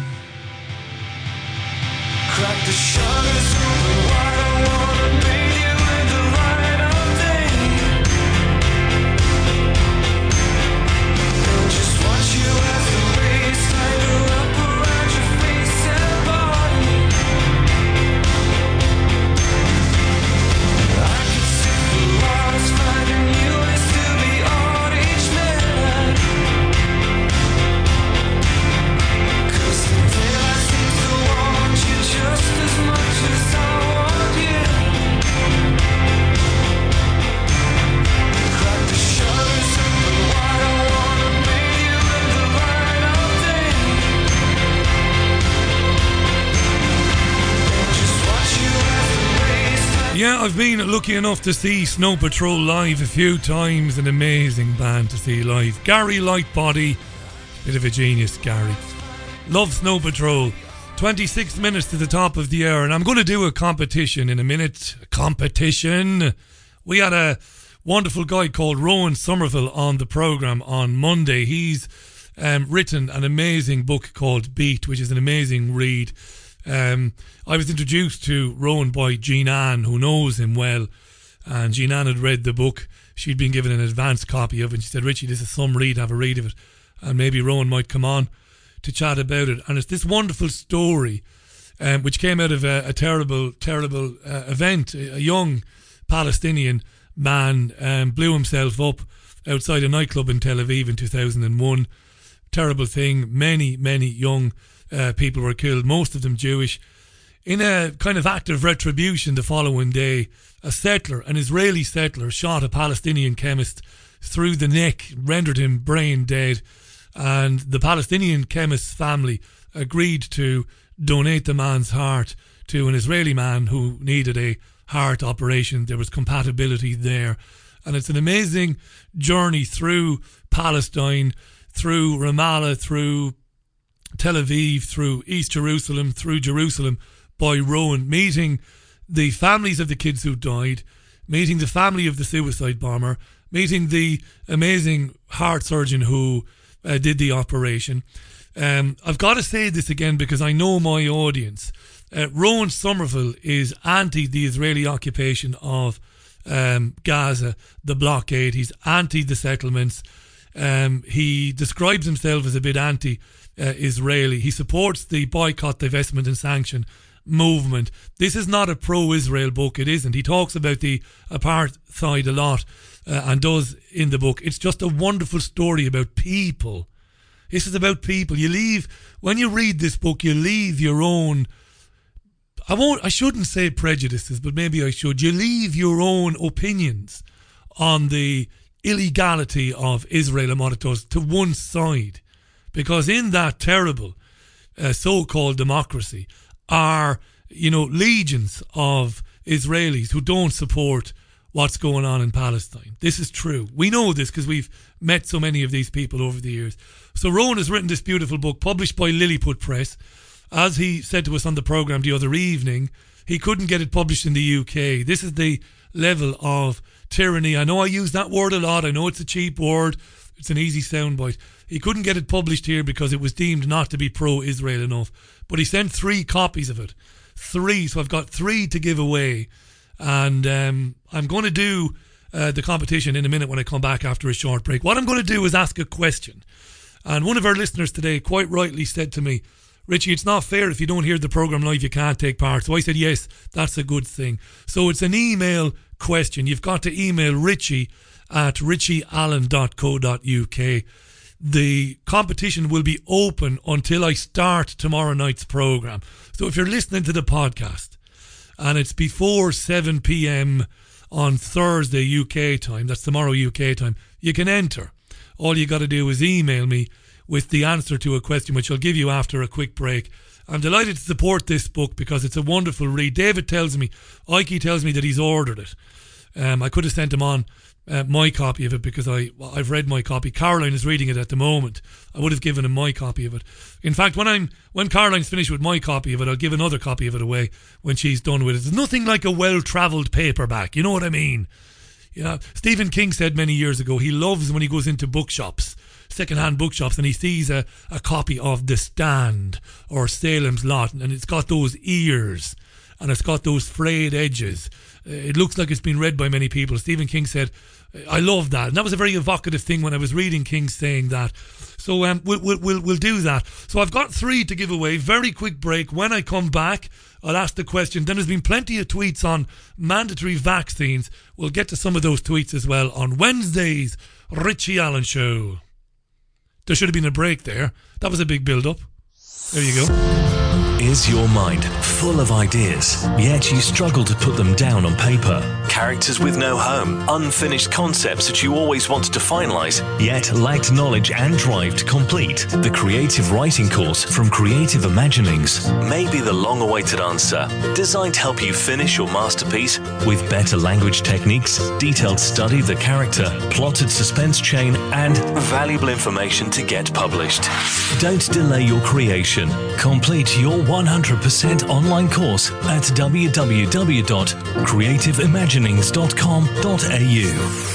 Crack the shutters open wide, I wanna bathe you in the light of day, and just watch you as the rays tangle up around your face and body. I could sit for hours finding new ways to be on each minute, 'cause the daylight seems to want you just as much as I
Yeah, I've been lucky enough to see Snow Patrol live a few times. An amazing band to see live. Gary Lightbody, bit of a genius, Gary. Love Snow Patrol. twenty-six minutes to the top of the hour, and I'm going to do a competition in a minute. A competition. We had a wonderful guy called Rowan Somerville on the programme on Monday. He's um, written an amazing book called Beat, which is an amazing read. Um, I was introduced to Rowan by Jean Ann, who knows him well, and Jean Ann had read the book. She'd been given an advance copy of it, and she said, Richie, this is some read, have a read of it, and maybe Rowan might come on to chat about it. And it's this wonderful story um, which came out of a, a terrible, terrible uh, event. A young Palestinian man um, blew himself up outside a nightclub in Tel Aviv in two thousand one. Terrible thing. Many, many young uh, people were killed, most of them Jewish. In a kind of act of retribution the following day, a settler, an Israeli settler, shot a Palestinian chemist through the neck, rendered him brain dead. And the Palestinian chemist's family agreed to donate the man's heart to an Israeli man who needed a heart operation. There was compatibility there. And it's an amazing journey through Palestine, through Ramallah, through Tel Aviv, through East Jerusalem, through Jerusalem, by Rowan, meeting the families of the kids who died, meeting the family of the suicide bomber, meeting the amazing heart surgeon who uh, did the operation. Um, I've got to say this again because I know my audience. Uh, Rowan Somerville is anti the Israeli occupation of um, Gaza, the blockade. He's anti the settlements. Um, he describes himself as a bit anti-Israeli. Uh, he supports the boycott, divestment and sanction movement. This is not a pro-Israel book. It isn't. He talks about the apartheid a lot uh, and does in the book. It's just a wonderful story about people. This is about people. You leave, when you read this book, you leave your own, I won't, I shouldn't say prejudices, but maybe I should. You leave your own opinions on the illegality of Israel and what it does to one side, because in that terrible uh, so-called democracy are, you know, legions of Israelis who don't support what's going on in Palestine. This is true. We know this because we've met so many of these people over the years. So Rowan has written this beautiful book published by Lilliput Press. As he said to us on the programme the other evening, he couldn't get it published in the U K. This is the level of tyranny. I know I use that word a lot. I know it's a cheap word. It's an easy soundbite. He couldn't get it published here because it was deemed not to be pro-Israel enough. But he sent three copies of it. Three. So I've got three to give away. And um, I'm going to do uh, the competition in a minute when I come back after a short break. What I'm going to do is ask a question. And one of our listeners today quite rightly said to me, Richie, it's not fair if you don't hear the programme live, you can't take part. So I said, yes, that's a good thing. So it's an email question. You've got to email Richie at richie allen dot co dot uk. The competition will be open until I start tomorrow night's programme. So if you're listening to the podcast and it's before seven p.m. on Thursday U K time, that's tomorrow U K time, you can enter. All you got to do is email me with the answer to a question, which I'll give you after a quick break. I'm delighted to support this book because it's a wonderful read. David tells me, Ikey tells me that he's ordered it. Um, I could have sent him on uh, my copy of it because I, well, I've read my copy. Caroline is reading it at the moment. I would have given him my copy of it. In fact, when I'm when Caroline's finished with my copy of it, I'll give another copy of it away when she's done with it. There's nothing like a well-travelled paperback. You know what I mean? You know, Stephen King said many years ago he loves when he goes into bookshops, second-hand bookshops, and he sees a, a copy of The Stand or Salem's Lot, and it's got those ears and it's got those frayed edges. It looks like it's been read by many people. Stephen King said, I love that. And that was a very evocative thing when I was reading King saying that. So um, we'll, we'll, we'll, we'll do that. So I've got three to give away. Very quick break. When I come back, I'll ask the question. Then there's been plenty of tweets on mandatory vaccines. We'll get to some of those tweets as well on Wednesday's Richie Allen Show. There should have been a break there. That was a big build-up. There you go.
Is your mind full of ideas, yet you struggle to put them down on paper? Characters with no home, unfinished concepts that you always wanted to finalise, yet lacked knowledge and drive to complete. The creative writing course from Creative Imaginings may be the long-awaited answer. Designed to help you finish your masterpiece with better language techniques, detailed study of the character, plotted suspense chain, and valuable information to get published. Don't delay your creation. Complete your one hundred percent online course at w w w dot creative imaginings dot com dot a u.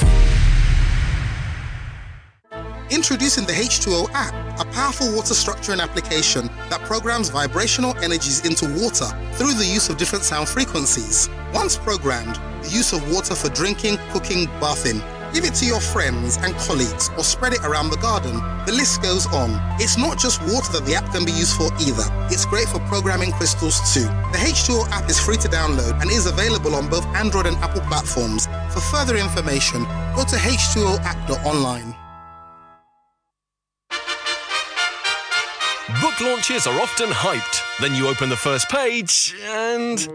Introducing the H two O app, a powerful water structure and application that programs vibrational energies into water through the use of different sound frequencies. Once programmed, the use of water for drinking, cooking, bathing. Give it to your friends and colleagues or spread it around the garden. The list goes on. It's not just water that the app can be used for either. It's great for programming crystals too. The H two O app is free to download and is available on both Android and Apple platforms. For further information, go to h two o app dot online.
Book launches are often hyped. Then you open the first page and...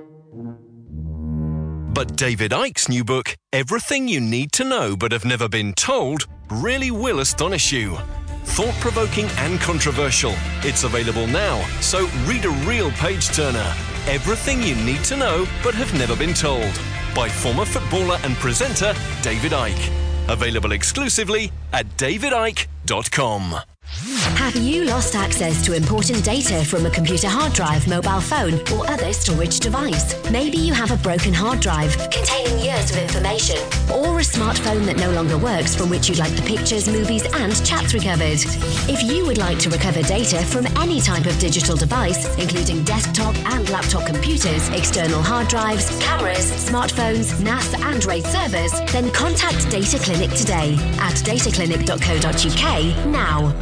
But David Icke's new book, Everything You Need to Know But Have Never Been Told, really will astonish you. Thought-provoking and controversial. It's available now, so read a real page-turner. Everything You Need to Know But Have Never Been Told, by former footballer and presenter David Icke. Available exclusively at david icke dot com.
Have you lost access to important data from a computer hard drive, mobile phone, or other storage device? Maybe you have a broken hard drive containing years of information, or a smartphone that no longer works from which you'd like the pictures, movies, and chats recovered. If you would like to recover data from any type of digital device, including desktop and laptop computers, external hard drives, cameras, smartphones, N A S, and RAID servers, then contact Data Clinic today at data clinic dot co dot u k now.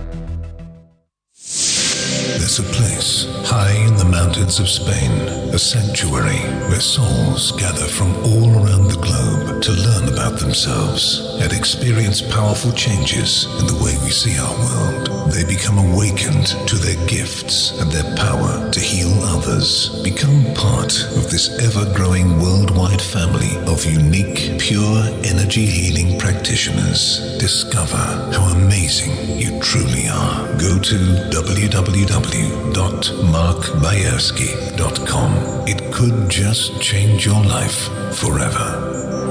There's a place high in the mountains of Spain, a sanctuary where souls gather from all around the globe to learn about themselves and experience powerful changes in the way we see our world. They become awakened to their gifts and their power to heal others. Become part of this ever-growing worldwide family of unique, pure energy healing practitioners. Discover how amazing you truly are. Go to w w w dot mark bayersky dot com. It could just change your life forever.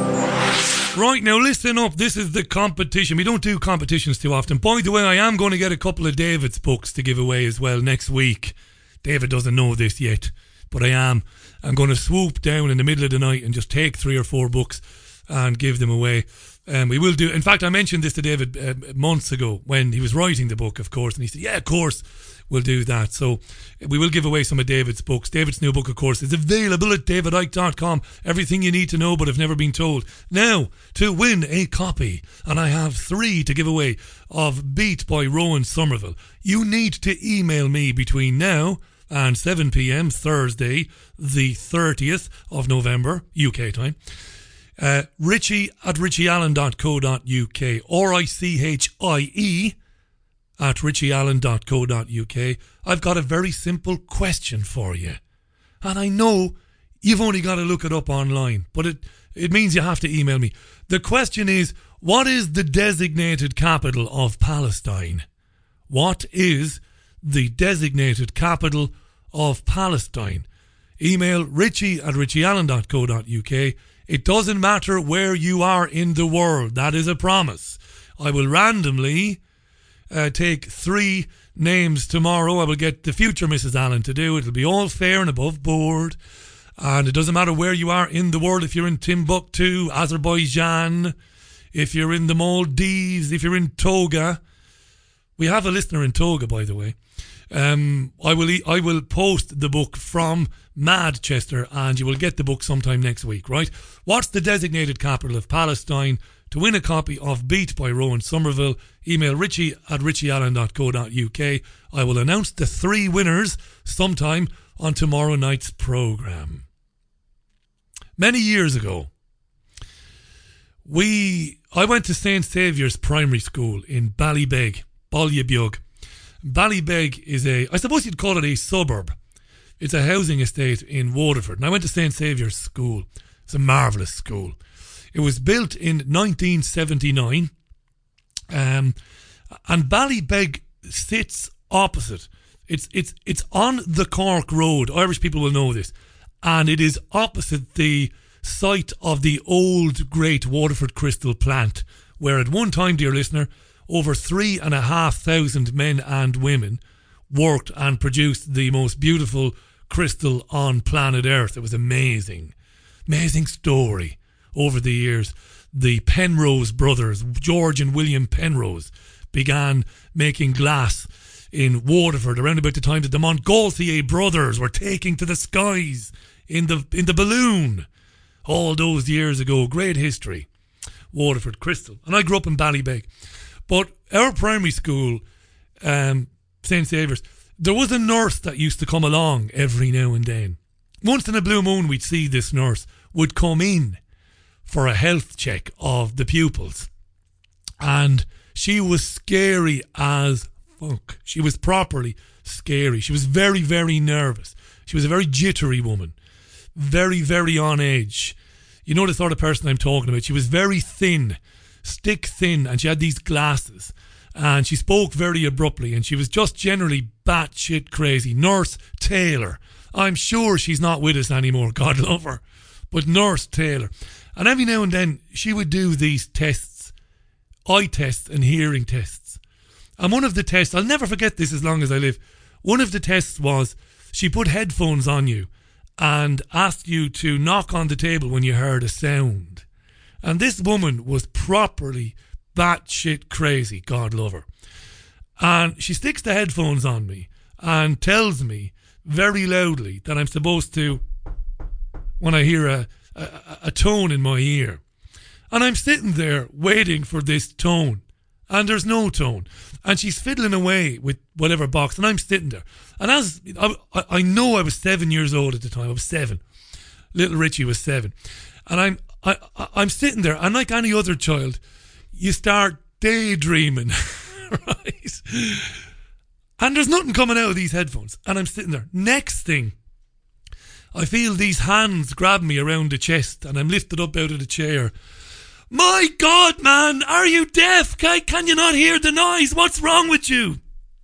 Right, now listen up. This is the competition. We don't do competitions too often. By the way, I am going to get a couple of David's books to give away as well next week. David doesn't know this yet, but I am. I'm going to swoop down in the middle of the night and just take three or four books and give them away. Um, we will do. In fact, I mentioned this to David uh, months ago when he was writing the book, of course, and he said, yeah, of course, we'll do that. So we will give away some of David's books. David's new book, of course, is available at david icke dot com. Everything you need to know but have never been told. Now, to win a copy, and I have three to give away, of Beat by Rowan Somerville, you need to email me between now and seven p.m. Thursday, the thirtieth of November, U K time. Uh, Richie at richie allen dot co dot u k, R I C H I E at richie allen dot co dot u k. I've got a very simple question for you. And I know you've only got to look it up online, but it, it means you have to email me. The question is, what is the designated capital of Palestine? What is the designated capital of Palestine? Email richie at richie allen dot co dot u k. It doesn't matter where you are in the world. That is a promise. I will randomly uh, take three names tomorrow. I will get the future Missus Allen to do it. It'll be all fair and above board. And it doesn't matter where you are in the world. If you're in Timbuktu, Azerbaijan, if you're in the Maldives, if you're in Toga. We have a listener in Toga, by the way. Um, I will e- I will post the book from Manchester, and you will get the book sometime next week, right? What's the designated capital of Palestine? To win a copy of Beat by Rowan Somerville, email richie at richie allen dot co dot u k. I will announce the three winners sometime on tomorrow night's programme. Many years ago, we I went to Saint Saviour's Primary School in Ballybeg, Ballybeog. Ballybeg is a, I suppose you'd call it a suburb. It's a housing estate in Waterford. And I went to Saint Saviour's School. It's a marvellous school. It was built in nineteen seventy-nine, um, and Ballybeg sits opposite. It's it's it's on the Cork Road. Irish people will know this, and it is opposite the site of the old great Waterford Crystal plant, where at one time, dear listener, over three and a half thousand men and women worked and produced the most beautiful crystal on planet Earth. It was amazing, amazing story over the years. The Penrose brothers, George and William Penrose, began making glass in Waterford around about the time that the Montgolfier brothers were taking to the skies in the in the balloon all those years ago. Great history, Waterford Crystal. And I grew up in Ballybeg. But our primary school, um, Saint Saviour's, there was a nurse that used to come along every now and then. Once in a blue moon, we'd see this nurse would come in for a health check of the pupils. And she was scary as fuck. She was properly scary. She was very, very nervous. She was a very jittery woman. Very, very on edge. You know the sort of person I'm talking about. She was very thin, stick thin, and she had these glasses. And she spoke very abruptly, and she was just generally batshit crazy. Nurse Taylor. I'm sure she's not with us anymore, God love her. But Nurse Taylor. And every now and then, she would do these tests, eye tests and hearing tests. And one of the tests, I'll never forget this as long as I live. One of the tests was, she put headphones on you and asked you to knock on the table when you heard a sound. And this woman was properly batshit crazy, God love her. And she sticks the headphones on me and tells me very loudly that I'm supposed to, when I hear a, a, a tone in my ear. And I'm sitting there waiting for this tone. And there's no tone. And she's fiddling away with whatever box. And I'm sitting there. And as I, I know I was seven years old at the time. I was seven. Little Richie was seven. And I'm I, I'm sitting there, and like any other child, you start daydreaming, right? And there's nothing coming out of these headphones. And I'm sitting there. Next thing, I feel these hands grab me around the chest, and I'm lifted up out of the chair. My God, man, are you deaf? Can, can you not hear the noise? What's wrong with you?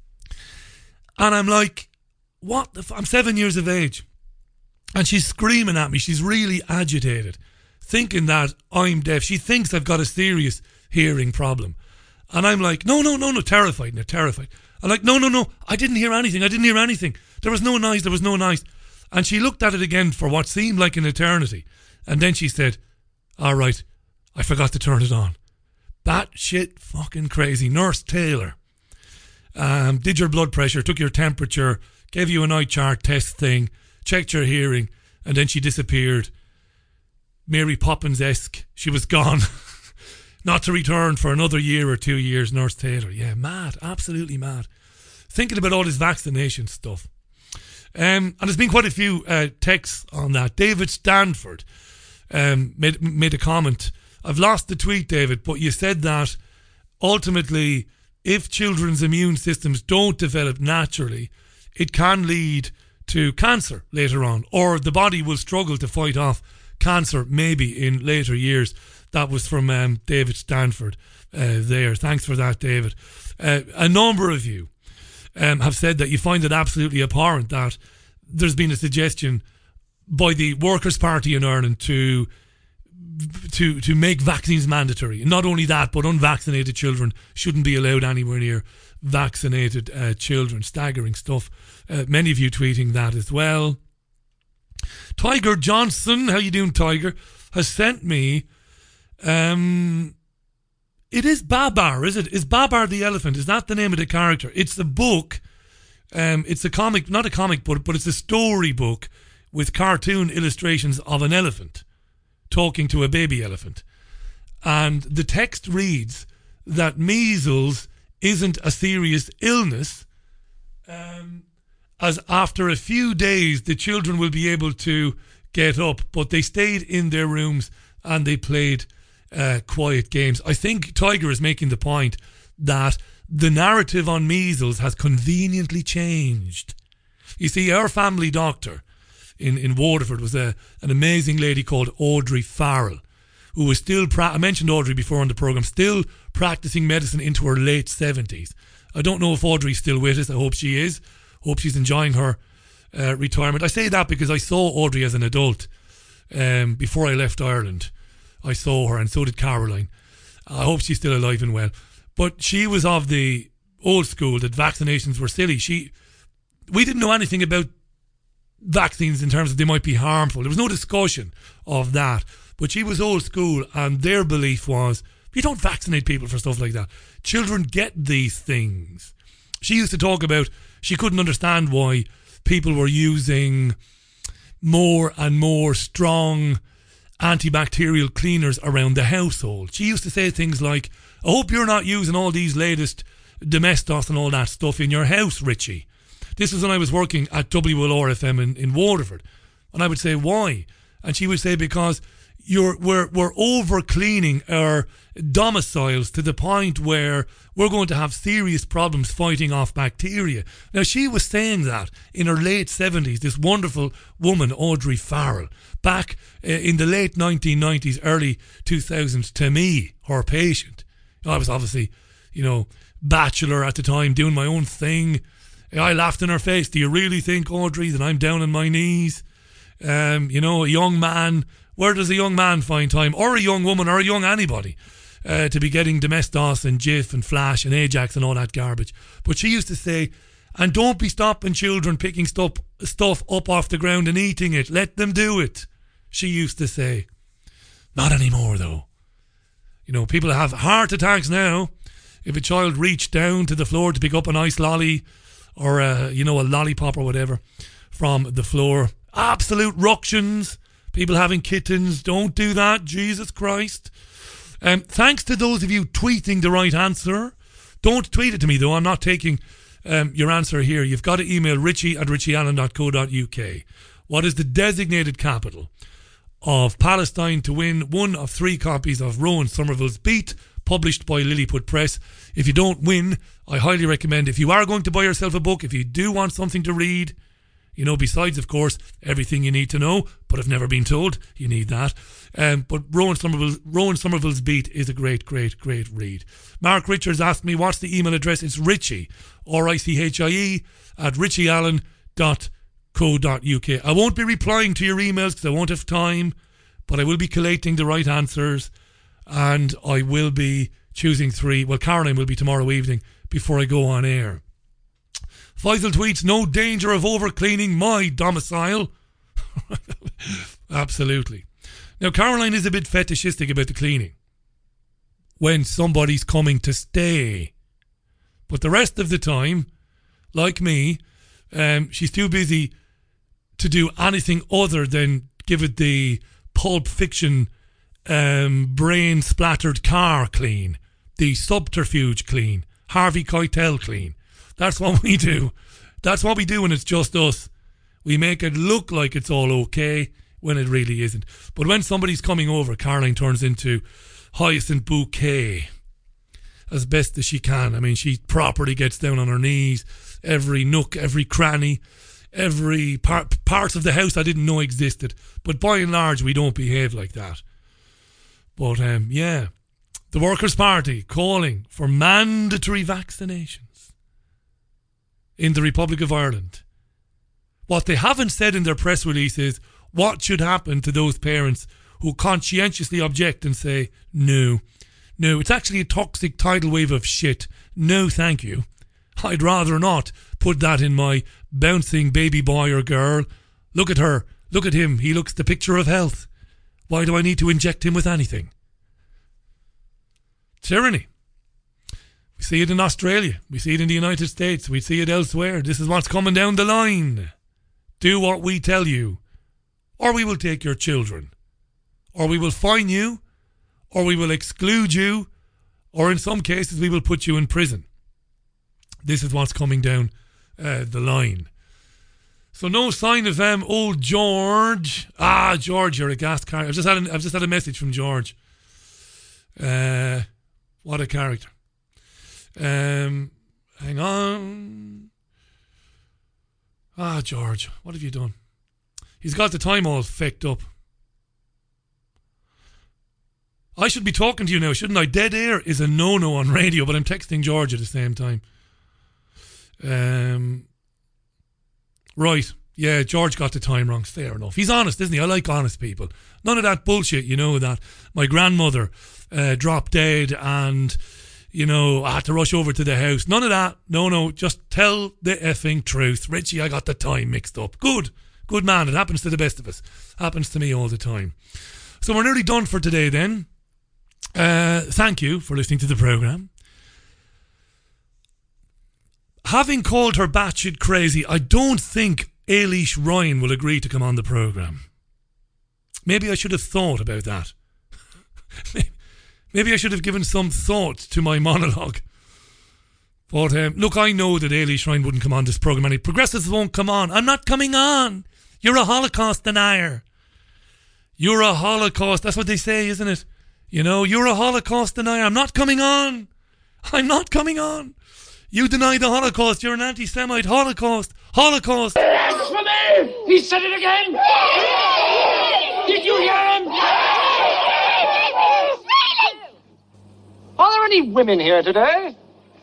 And I'm like, what the f-? I'm seven years of age. And she's screaming at me. She's really agitated, thinking that I'm deaf. She thinks I've got a serious hearing problem. And I'm like, no, no, no, no, terrified. No, terrified. I'm like, no, no, no, I didn't hear anything. I didn't hear anything. There was no noise. There was no noise. And she looked at it again for what seemed like an eternity. And then she said, all right, I forgot to turn it on. That shit fucking crazy. Nurse Taylor um, did your blood pressure, took your temperature, gave you an eye chart test thing, checked your hearing, and then she disappeared. Mary Poppins-esque. She was gone. Not to return for another year or two years, Nurse Taylor. Yeah, mad. Absolutely mad. Thinking about all this vaccination stuff. Um, and there's been quite a few uh, texts on that. David Stanford um, made, made a comment. I've lost the tweet, David, but you said that ultimately, if children's immune systems don't develop naturally, it can lead to cancer later on, or the body will struggle to fight off cancer maybe in later years. That was from um, David Stanford uh, there. Thanks for that, David. Uh, a number of you um, have said that you find it absolutely abhorrent that there's been a suggestion by the Workers' Party in Ireland to to to make vaccines mandatory. Not only that, but unvaccinated children shouldn't be allowed anywhere near vaccinated uh, children. Staggering stuff. Uh, many of you tweeting that as well. Tiger Johnson, how you doing, Tiger, has sent me um it is Babar, is it? Is Babar the elephant? Is that the name of the character? It's a book. Um it's a comic, not a comic book, but it's a story book with cartoon illustrations of an elephant talking to a baby elephant. And the text reads that measles isn't a serious illness, um, as after a few days the children will be able to get up, but they stayed in their rooms and they played uh, quiet games. I think Tiger is making the point that the narrative on measles has conveniently changed. You see, our family doctor in, in Waterford was a, an amazing lady called Audrey Farrell, who was still, pra- I mentioned Audrey before on the programme, still practising medicine into her late seventies. I don't know if Audrey's still with us. I hope she is. Hope she's enjoying her uh, retirement. I say that because I saw Audrey as an adult um, before I left Ireland. I saw her, and so did Caroline. I hope she's still alive and well. But she was of the old school that vaccinations were silly. She, we didn't know anything about vaccines in terms of they might be harmful. There was no discussion of that. But she was old school, and their belief was, you don't vaccinate people for stuff like that. Children get these things. She used to talk about, she couldn't understand why people were using more and more strong antibacterial cleaners around the household. She used to say things like, I hope you're not using all these latest Domestos and all that stuff in your house, Richie. This was when I was working at W L R F M in, in Waterford. And I would say, why? And she would say, because you're we're we're over cleaning our domiciles to the point where we're going to have serious problems fighting off bacteria. Now, she was saying that in her late seventies, this wonderful woman, Audrey Farrell, back uh, in the late nineteen nineties, early two thousands, to me, her patient. I was obviously, you know, bachelor at the time, doing my own thing. I laughed in her face. Do you really think, Audrey, that I'm down on my knees? Um, you know, a young man, where does a young man find time, or a young woman, or a young anybody, uh, to be getting Domestos and Jif and Flash and Ajax and all that garbage? But she used to say, and don't be stopping children picking stuff, stuff up off the ground and eating it. Let them do it, she used to say. Not anymore, though. You know, people have heart attacks now if a child reached down to the floor to pick up an ice lolly or, a, you know, a lollipop or whatever from the floor. Absolute ructions. People having kittens. Don't do that. Jesus Christ. Um, thanks to those of you tweeting the right answer. Don't tweet it to me, though. I'm not taking um, your answer here. You've got to email richie at richieallen dot co dot uk. What is the designated capital of Palestine to win one of three copies of Rowan Somerville's Beat, published by Lilliput Press? If you don't win, I highly recommend, if you are going to buy yourself a book, if you do want something to read, you know, besides, of course, everything you need to know, but have never been told, you need that. Um, but Rowan Somerville's, Rowan Somerville's Beat is a great, great, great read. Mark Richards asked me, what's the email address? It's Richie, R I C H I E, at richieallen dot co dot uk. I won't be replying to your emails because I won't have time, but I will be collating the right answers, and I will be choosing three. Well, Caroline will be tomorrow evening before I go on air. Faisal tweets, no danger of over-cleaning my domicile. Absolutely. Now, Caroline is a bit fetishistic about the cleaning when somebody's coming to stay. But the rest of the time, like me, um, she's too busy to do anything other than give it the Pulp Fiction um, brain-splattered car clean, the subterfuge clean, Harvey Keitel clean. That's what we do. That's what we do when it's just us. We make it look like it's all okay when it really isn't. But when somebody's coming over, Caroline turns into Hyacinth Bouquet as best as she can. I mean, she properly gets down on her knees, every nook, every cranny, every part, parts of the house I didn't know existed. But by and large, we don't behave like that. But, um, yeah, the Workers' Party calling for mandatory vaccinations in the Republic of Ireland. What they haven't said in their press release is what should happen to those parents who conscientiously object and say, no, no, it's actually a toxic tidal wave of shit. No, thank you. I'd rather not put that in my bouncing baby boy or girl. Look at her. Look at him. He looks the picture of health. Why do I need to inject him with anything? Tyranny. We see it in Australia. We see it in the United States. We see it elsewhere. This is what's coming down the line. Do what we tell you, or we will take your children, or we will fine you, or we will exclude you, or in some cases we will put you in prison. This is what's coming down uh, the line. So no sign of um, old George. Ah, George, you're a gas character. I've just had a, I've just had a message from George. Uh, what a character. Um, hang on. Ah, George, what have you done? He's got the time all fecked up. I should be talking to you now, shouldn't I? Dead air is a no-no on radio, but I'm texting George at the same time. Um, right. Yeah, George got the time wrong. Fair enough. He's honest, isn't he? I like honest people. None of that bullshit, you know, that my grandmother uh, dropped dead and, you know, I had to rush over to the house. None of that. No, no. Just tell the effing truth. Richie, I got the time mixed up. Good. Good man. It happens to the best of us. Happens to me all the time. So we're nearly done for today then. Uh, thank you for listening to the programme. Having called her batshit crazy, I don't think Ailish Ryan will agree to come on the programme. Maybe I should have thought about that. Maybe I should have given some thought to my monologue. But um, look, I know that Ailish Ryan wouldn't come on this programme. Any progressives won't come on. I'm not coming on. You're a Holocaust denier. You're a Holocaust. That's what they say, isn't it? You know, you're a Holocaust denier. I'm not coming on. I'm not coming on. You deny the Holocaust. You're an anti-Semite. Holocaust. Holocaust.
Blasphemy! He said it again! Did you hear him? Are there any women here today?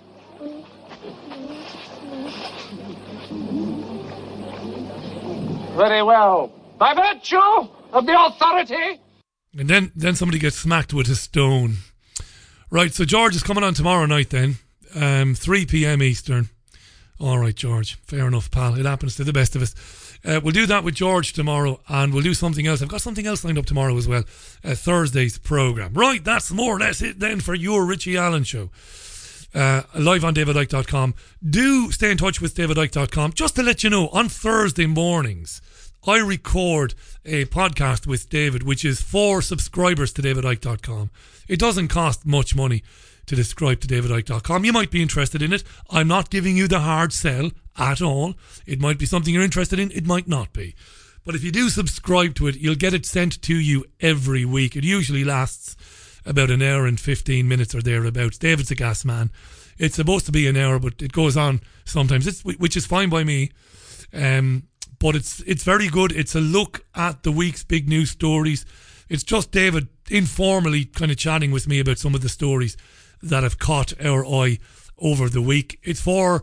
Very well. By virtue of the authority...
And then, then somebody gets smacked with a stone. Right, so George is coming on tomorrow night then. Um, three p.m. Eastern. All right, George. Fair enough, pal. It happens to the best of us. Uh, we'll do that with George tomorrow, and we'll do something else. I've got something else lined up tomorrow as well. Uh, Thursday's programme. Right, that's more or less it then for your Richie Allen show. Uh, live on david icke dot com. Do stay in touch with david icke dot com. Just to let you know, on Thursday mornings, I record a podcast with David, which is for subscribers to david icke dot com. It doesn't cost much money to subscribe to david icke dot com. You might be interested in it. I'm not giving you the hard sell at all. It might be something you're interested in. It might not be. But if you do subscribe to it, you'll get it sent to you every week. It usually lasts about an hour and fifteen minutes or thereabouts. David's a gas man. It's supposed to be an hour, but it goes on sometimes, it's, which is fine by me. Um, but it's it's very good. It's a look at the week's big news stories. It's just David informally kind of chatting with me about some of the stories that have caught our eye over the week. It's for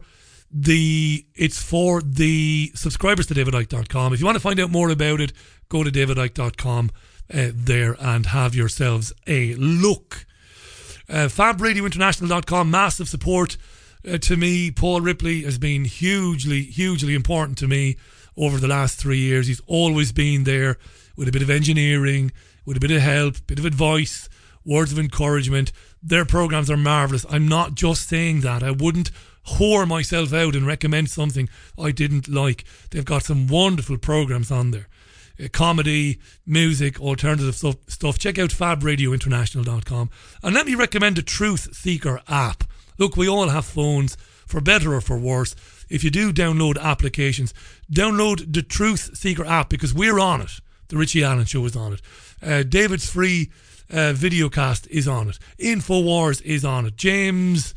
the it's for the subscribers to david icke dot com. If you want to find out more about it, go to david icke dot com uh, there and have yourselves a look. Uh, fab radio international dot com, massive support uh, to me. Paul Ripley has been hugely, hugely important to me over the last three years. He's always been there with a bit of engineering, with a bit of help, bit of advice, words of encouragement. Their programs are marvellous. I'm not just saying that. I wouldn't whore myself out and recommend something I didn't like. They've got some wonderful programs on there. Uh, comedy, music, alternative stuff, stuff. Check out fab radio international dot com. And let me recommend the Truth Seeker app. Look, we all have phones, for better or for worse. If you do download applications, download the Truth Seeker app, because we're on it. The Richie Allen Show is on it. Uh, David's free uh, videocast is on it. InfoWars is on it. James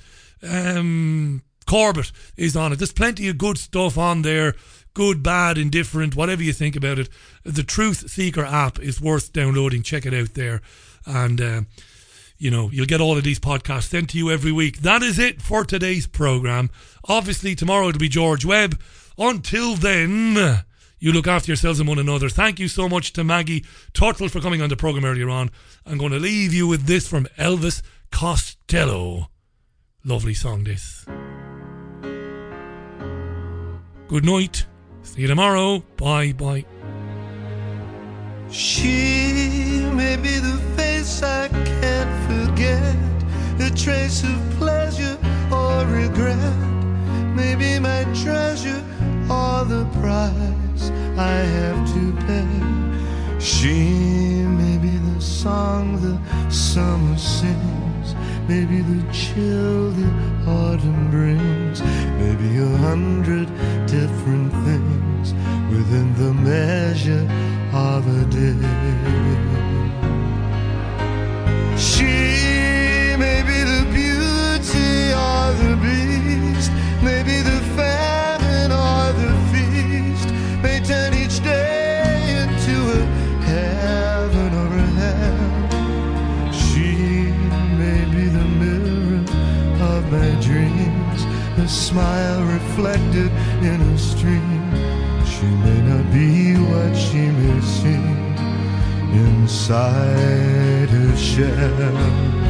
um, Corbett is on it. There's plenty of good stuff on there. Good, bad, indifferent, whatever you think about it. The Truth Seeker app is worth downloading. Check it out there. And, uh, you know, you'll get all of these podcasts sent to you every week. That is it for today's programme. Obviously, tomorrow it'll be George Webb. Until then, you look after yourselves and one another. Thank you so much to Maggie Tuttle for coming on the programme earlier on. I'm going to leave you with this from Elvis Costello. Lovely song, this. Good night. See you tomorrow. Bye, bye.
She may be the face I can't forget, a trace of pleasure or regret, maybe my treasure or the price I have to pay. She may be the song the summer sings, maybe the chill the autumn brings, maybe a hundred different things within the measure of a day. She may be the beauty or the beast, maybe the famine or the feast, may turn each day reflected in a stream. She may not be what she may seem inside her shell.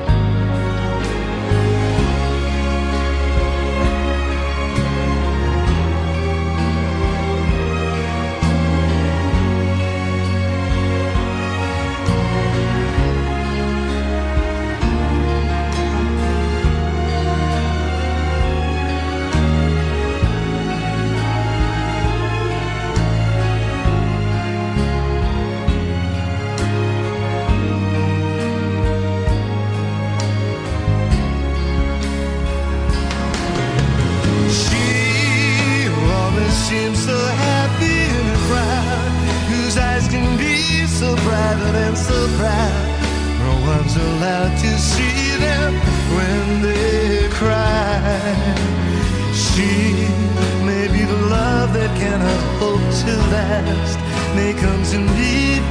So proud, no one's allowed to see them when they cry. She may be the love that cannot hope to last, may come to me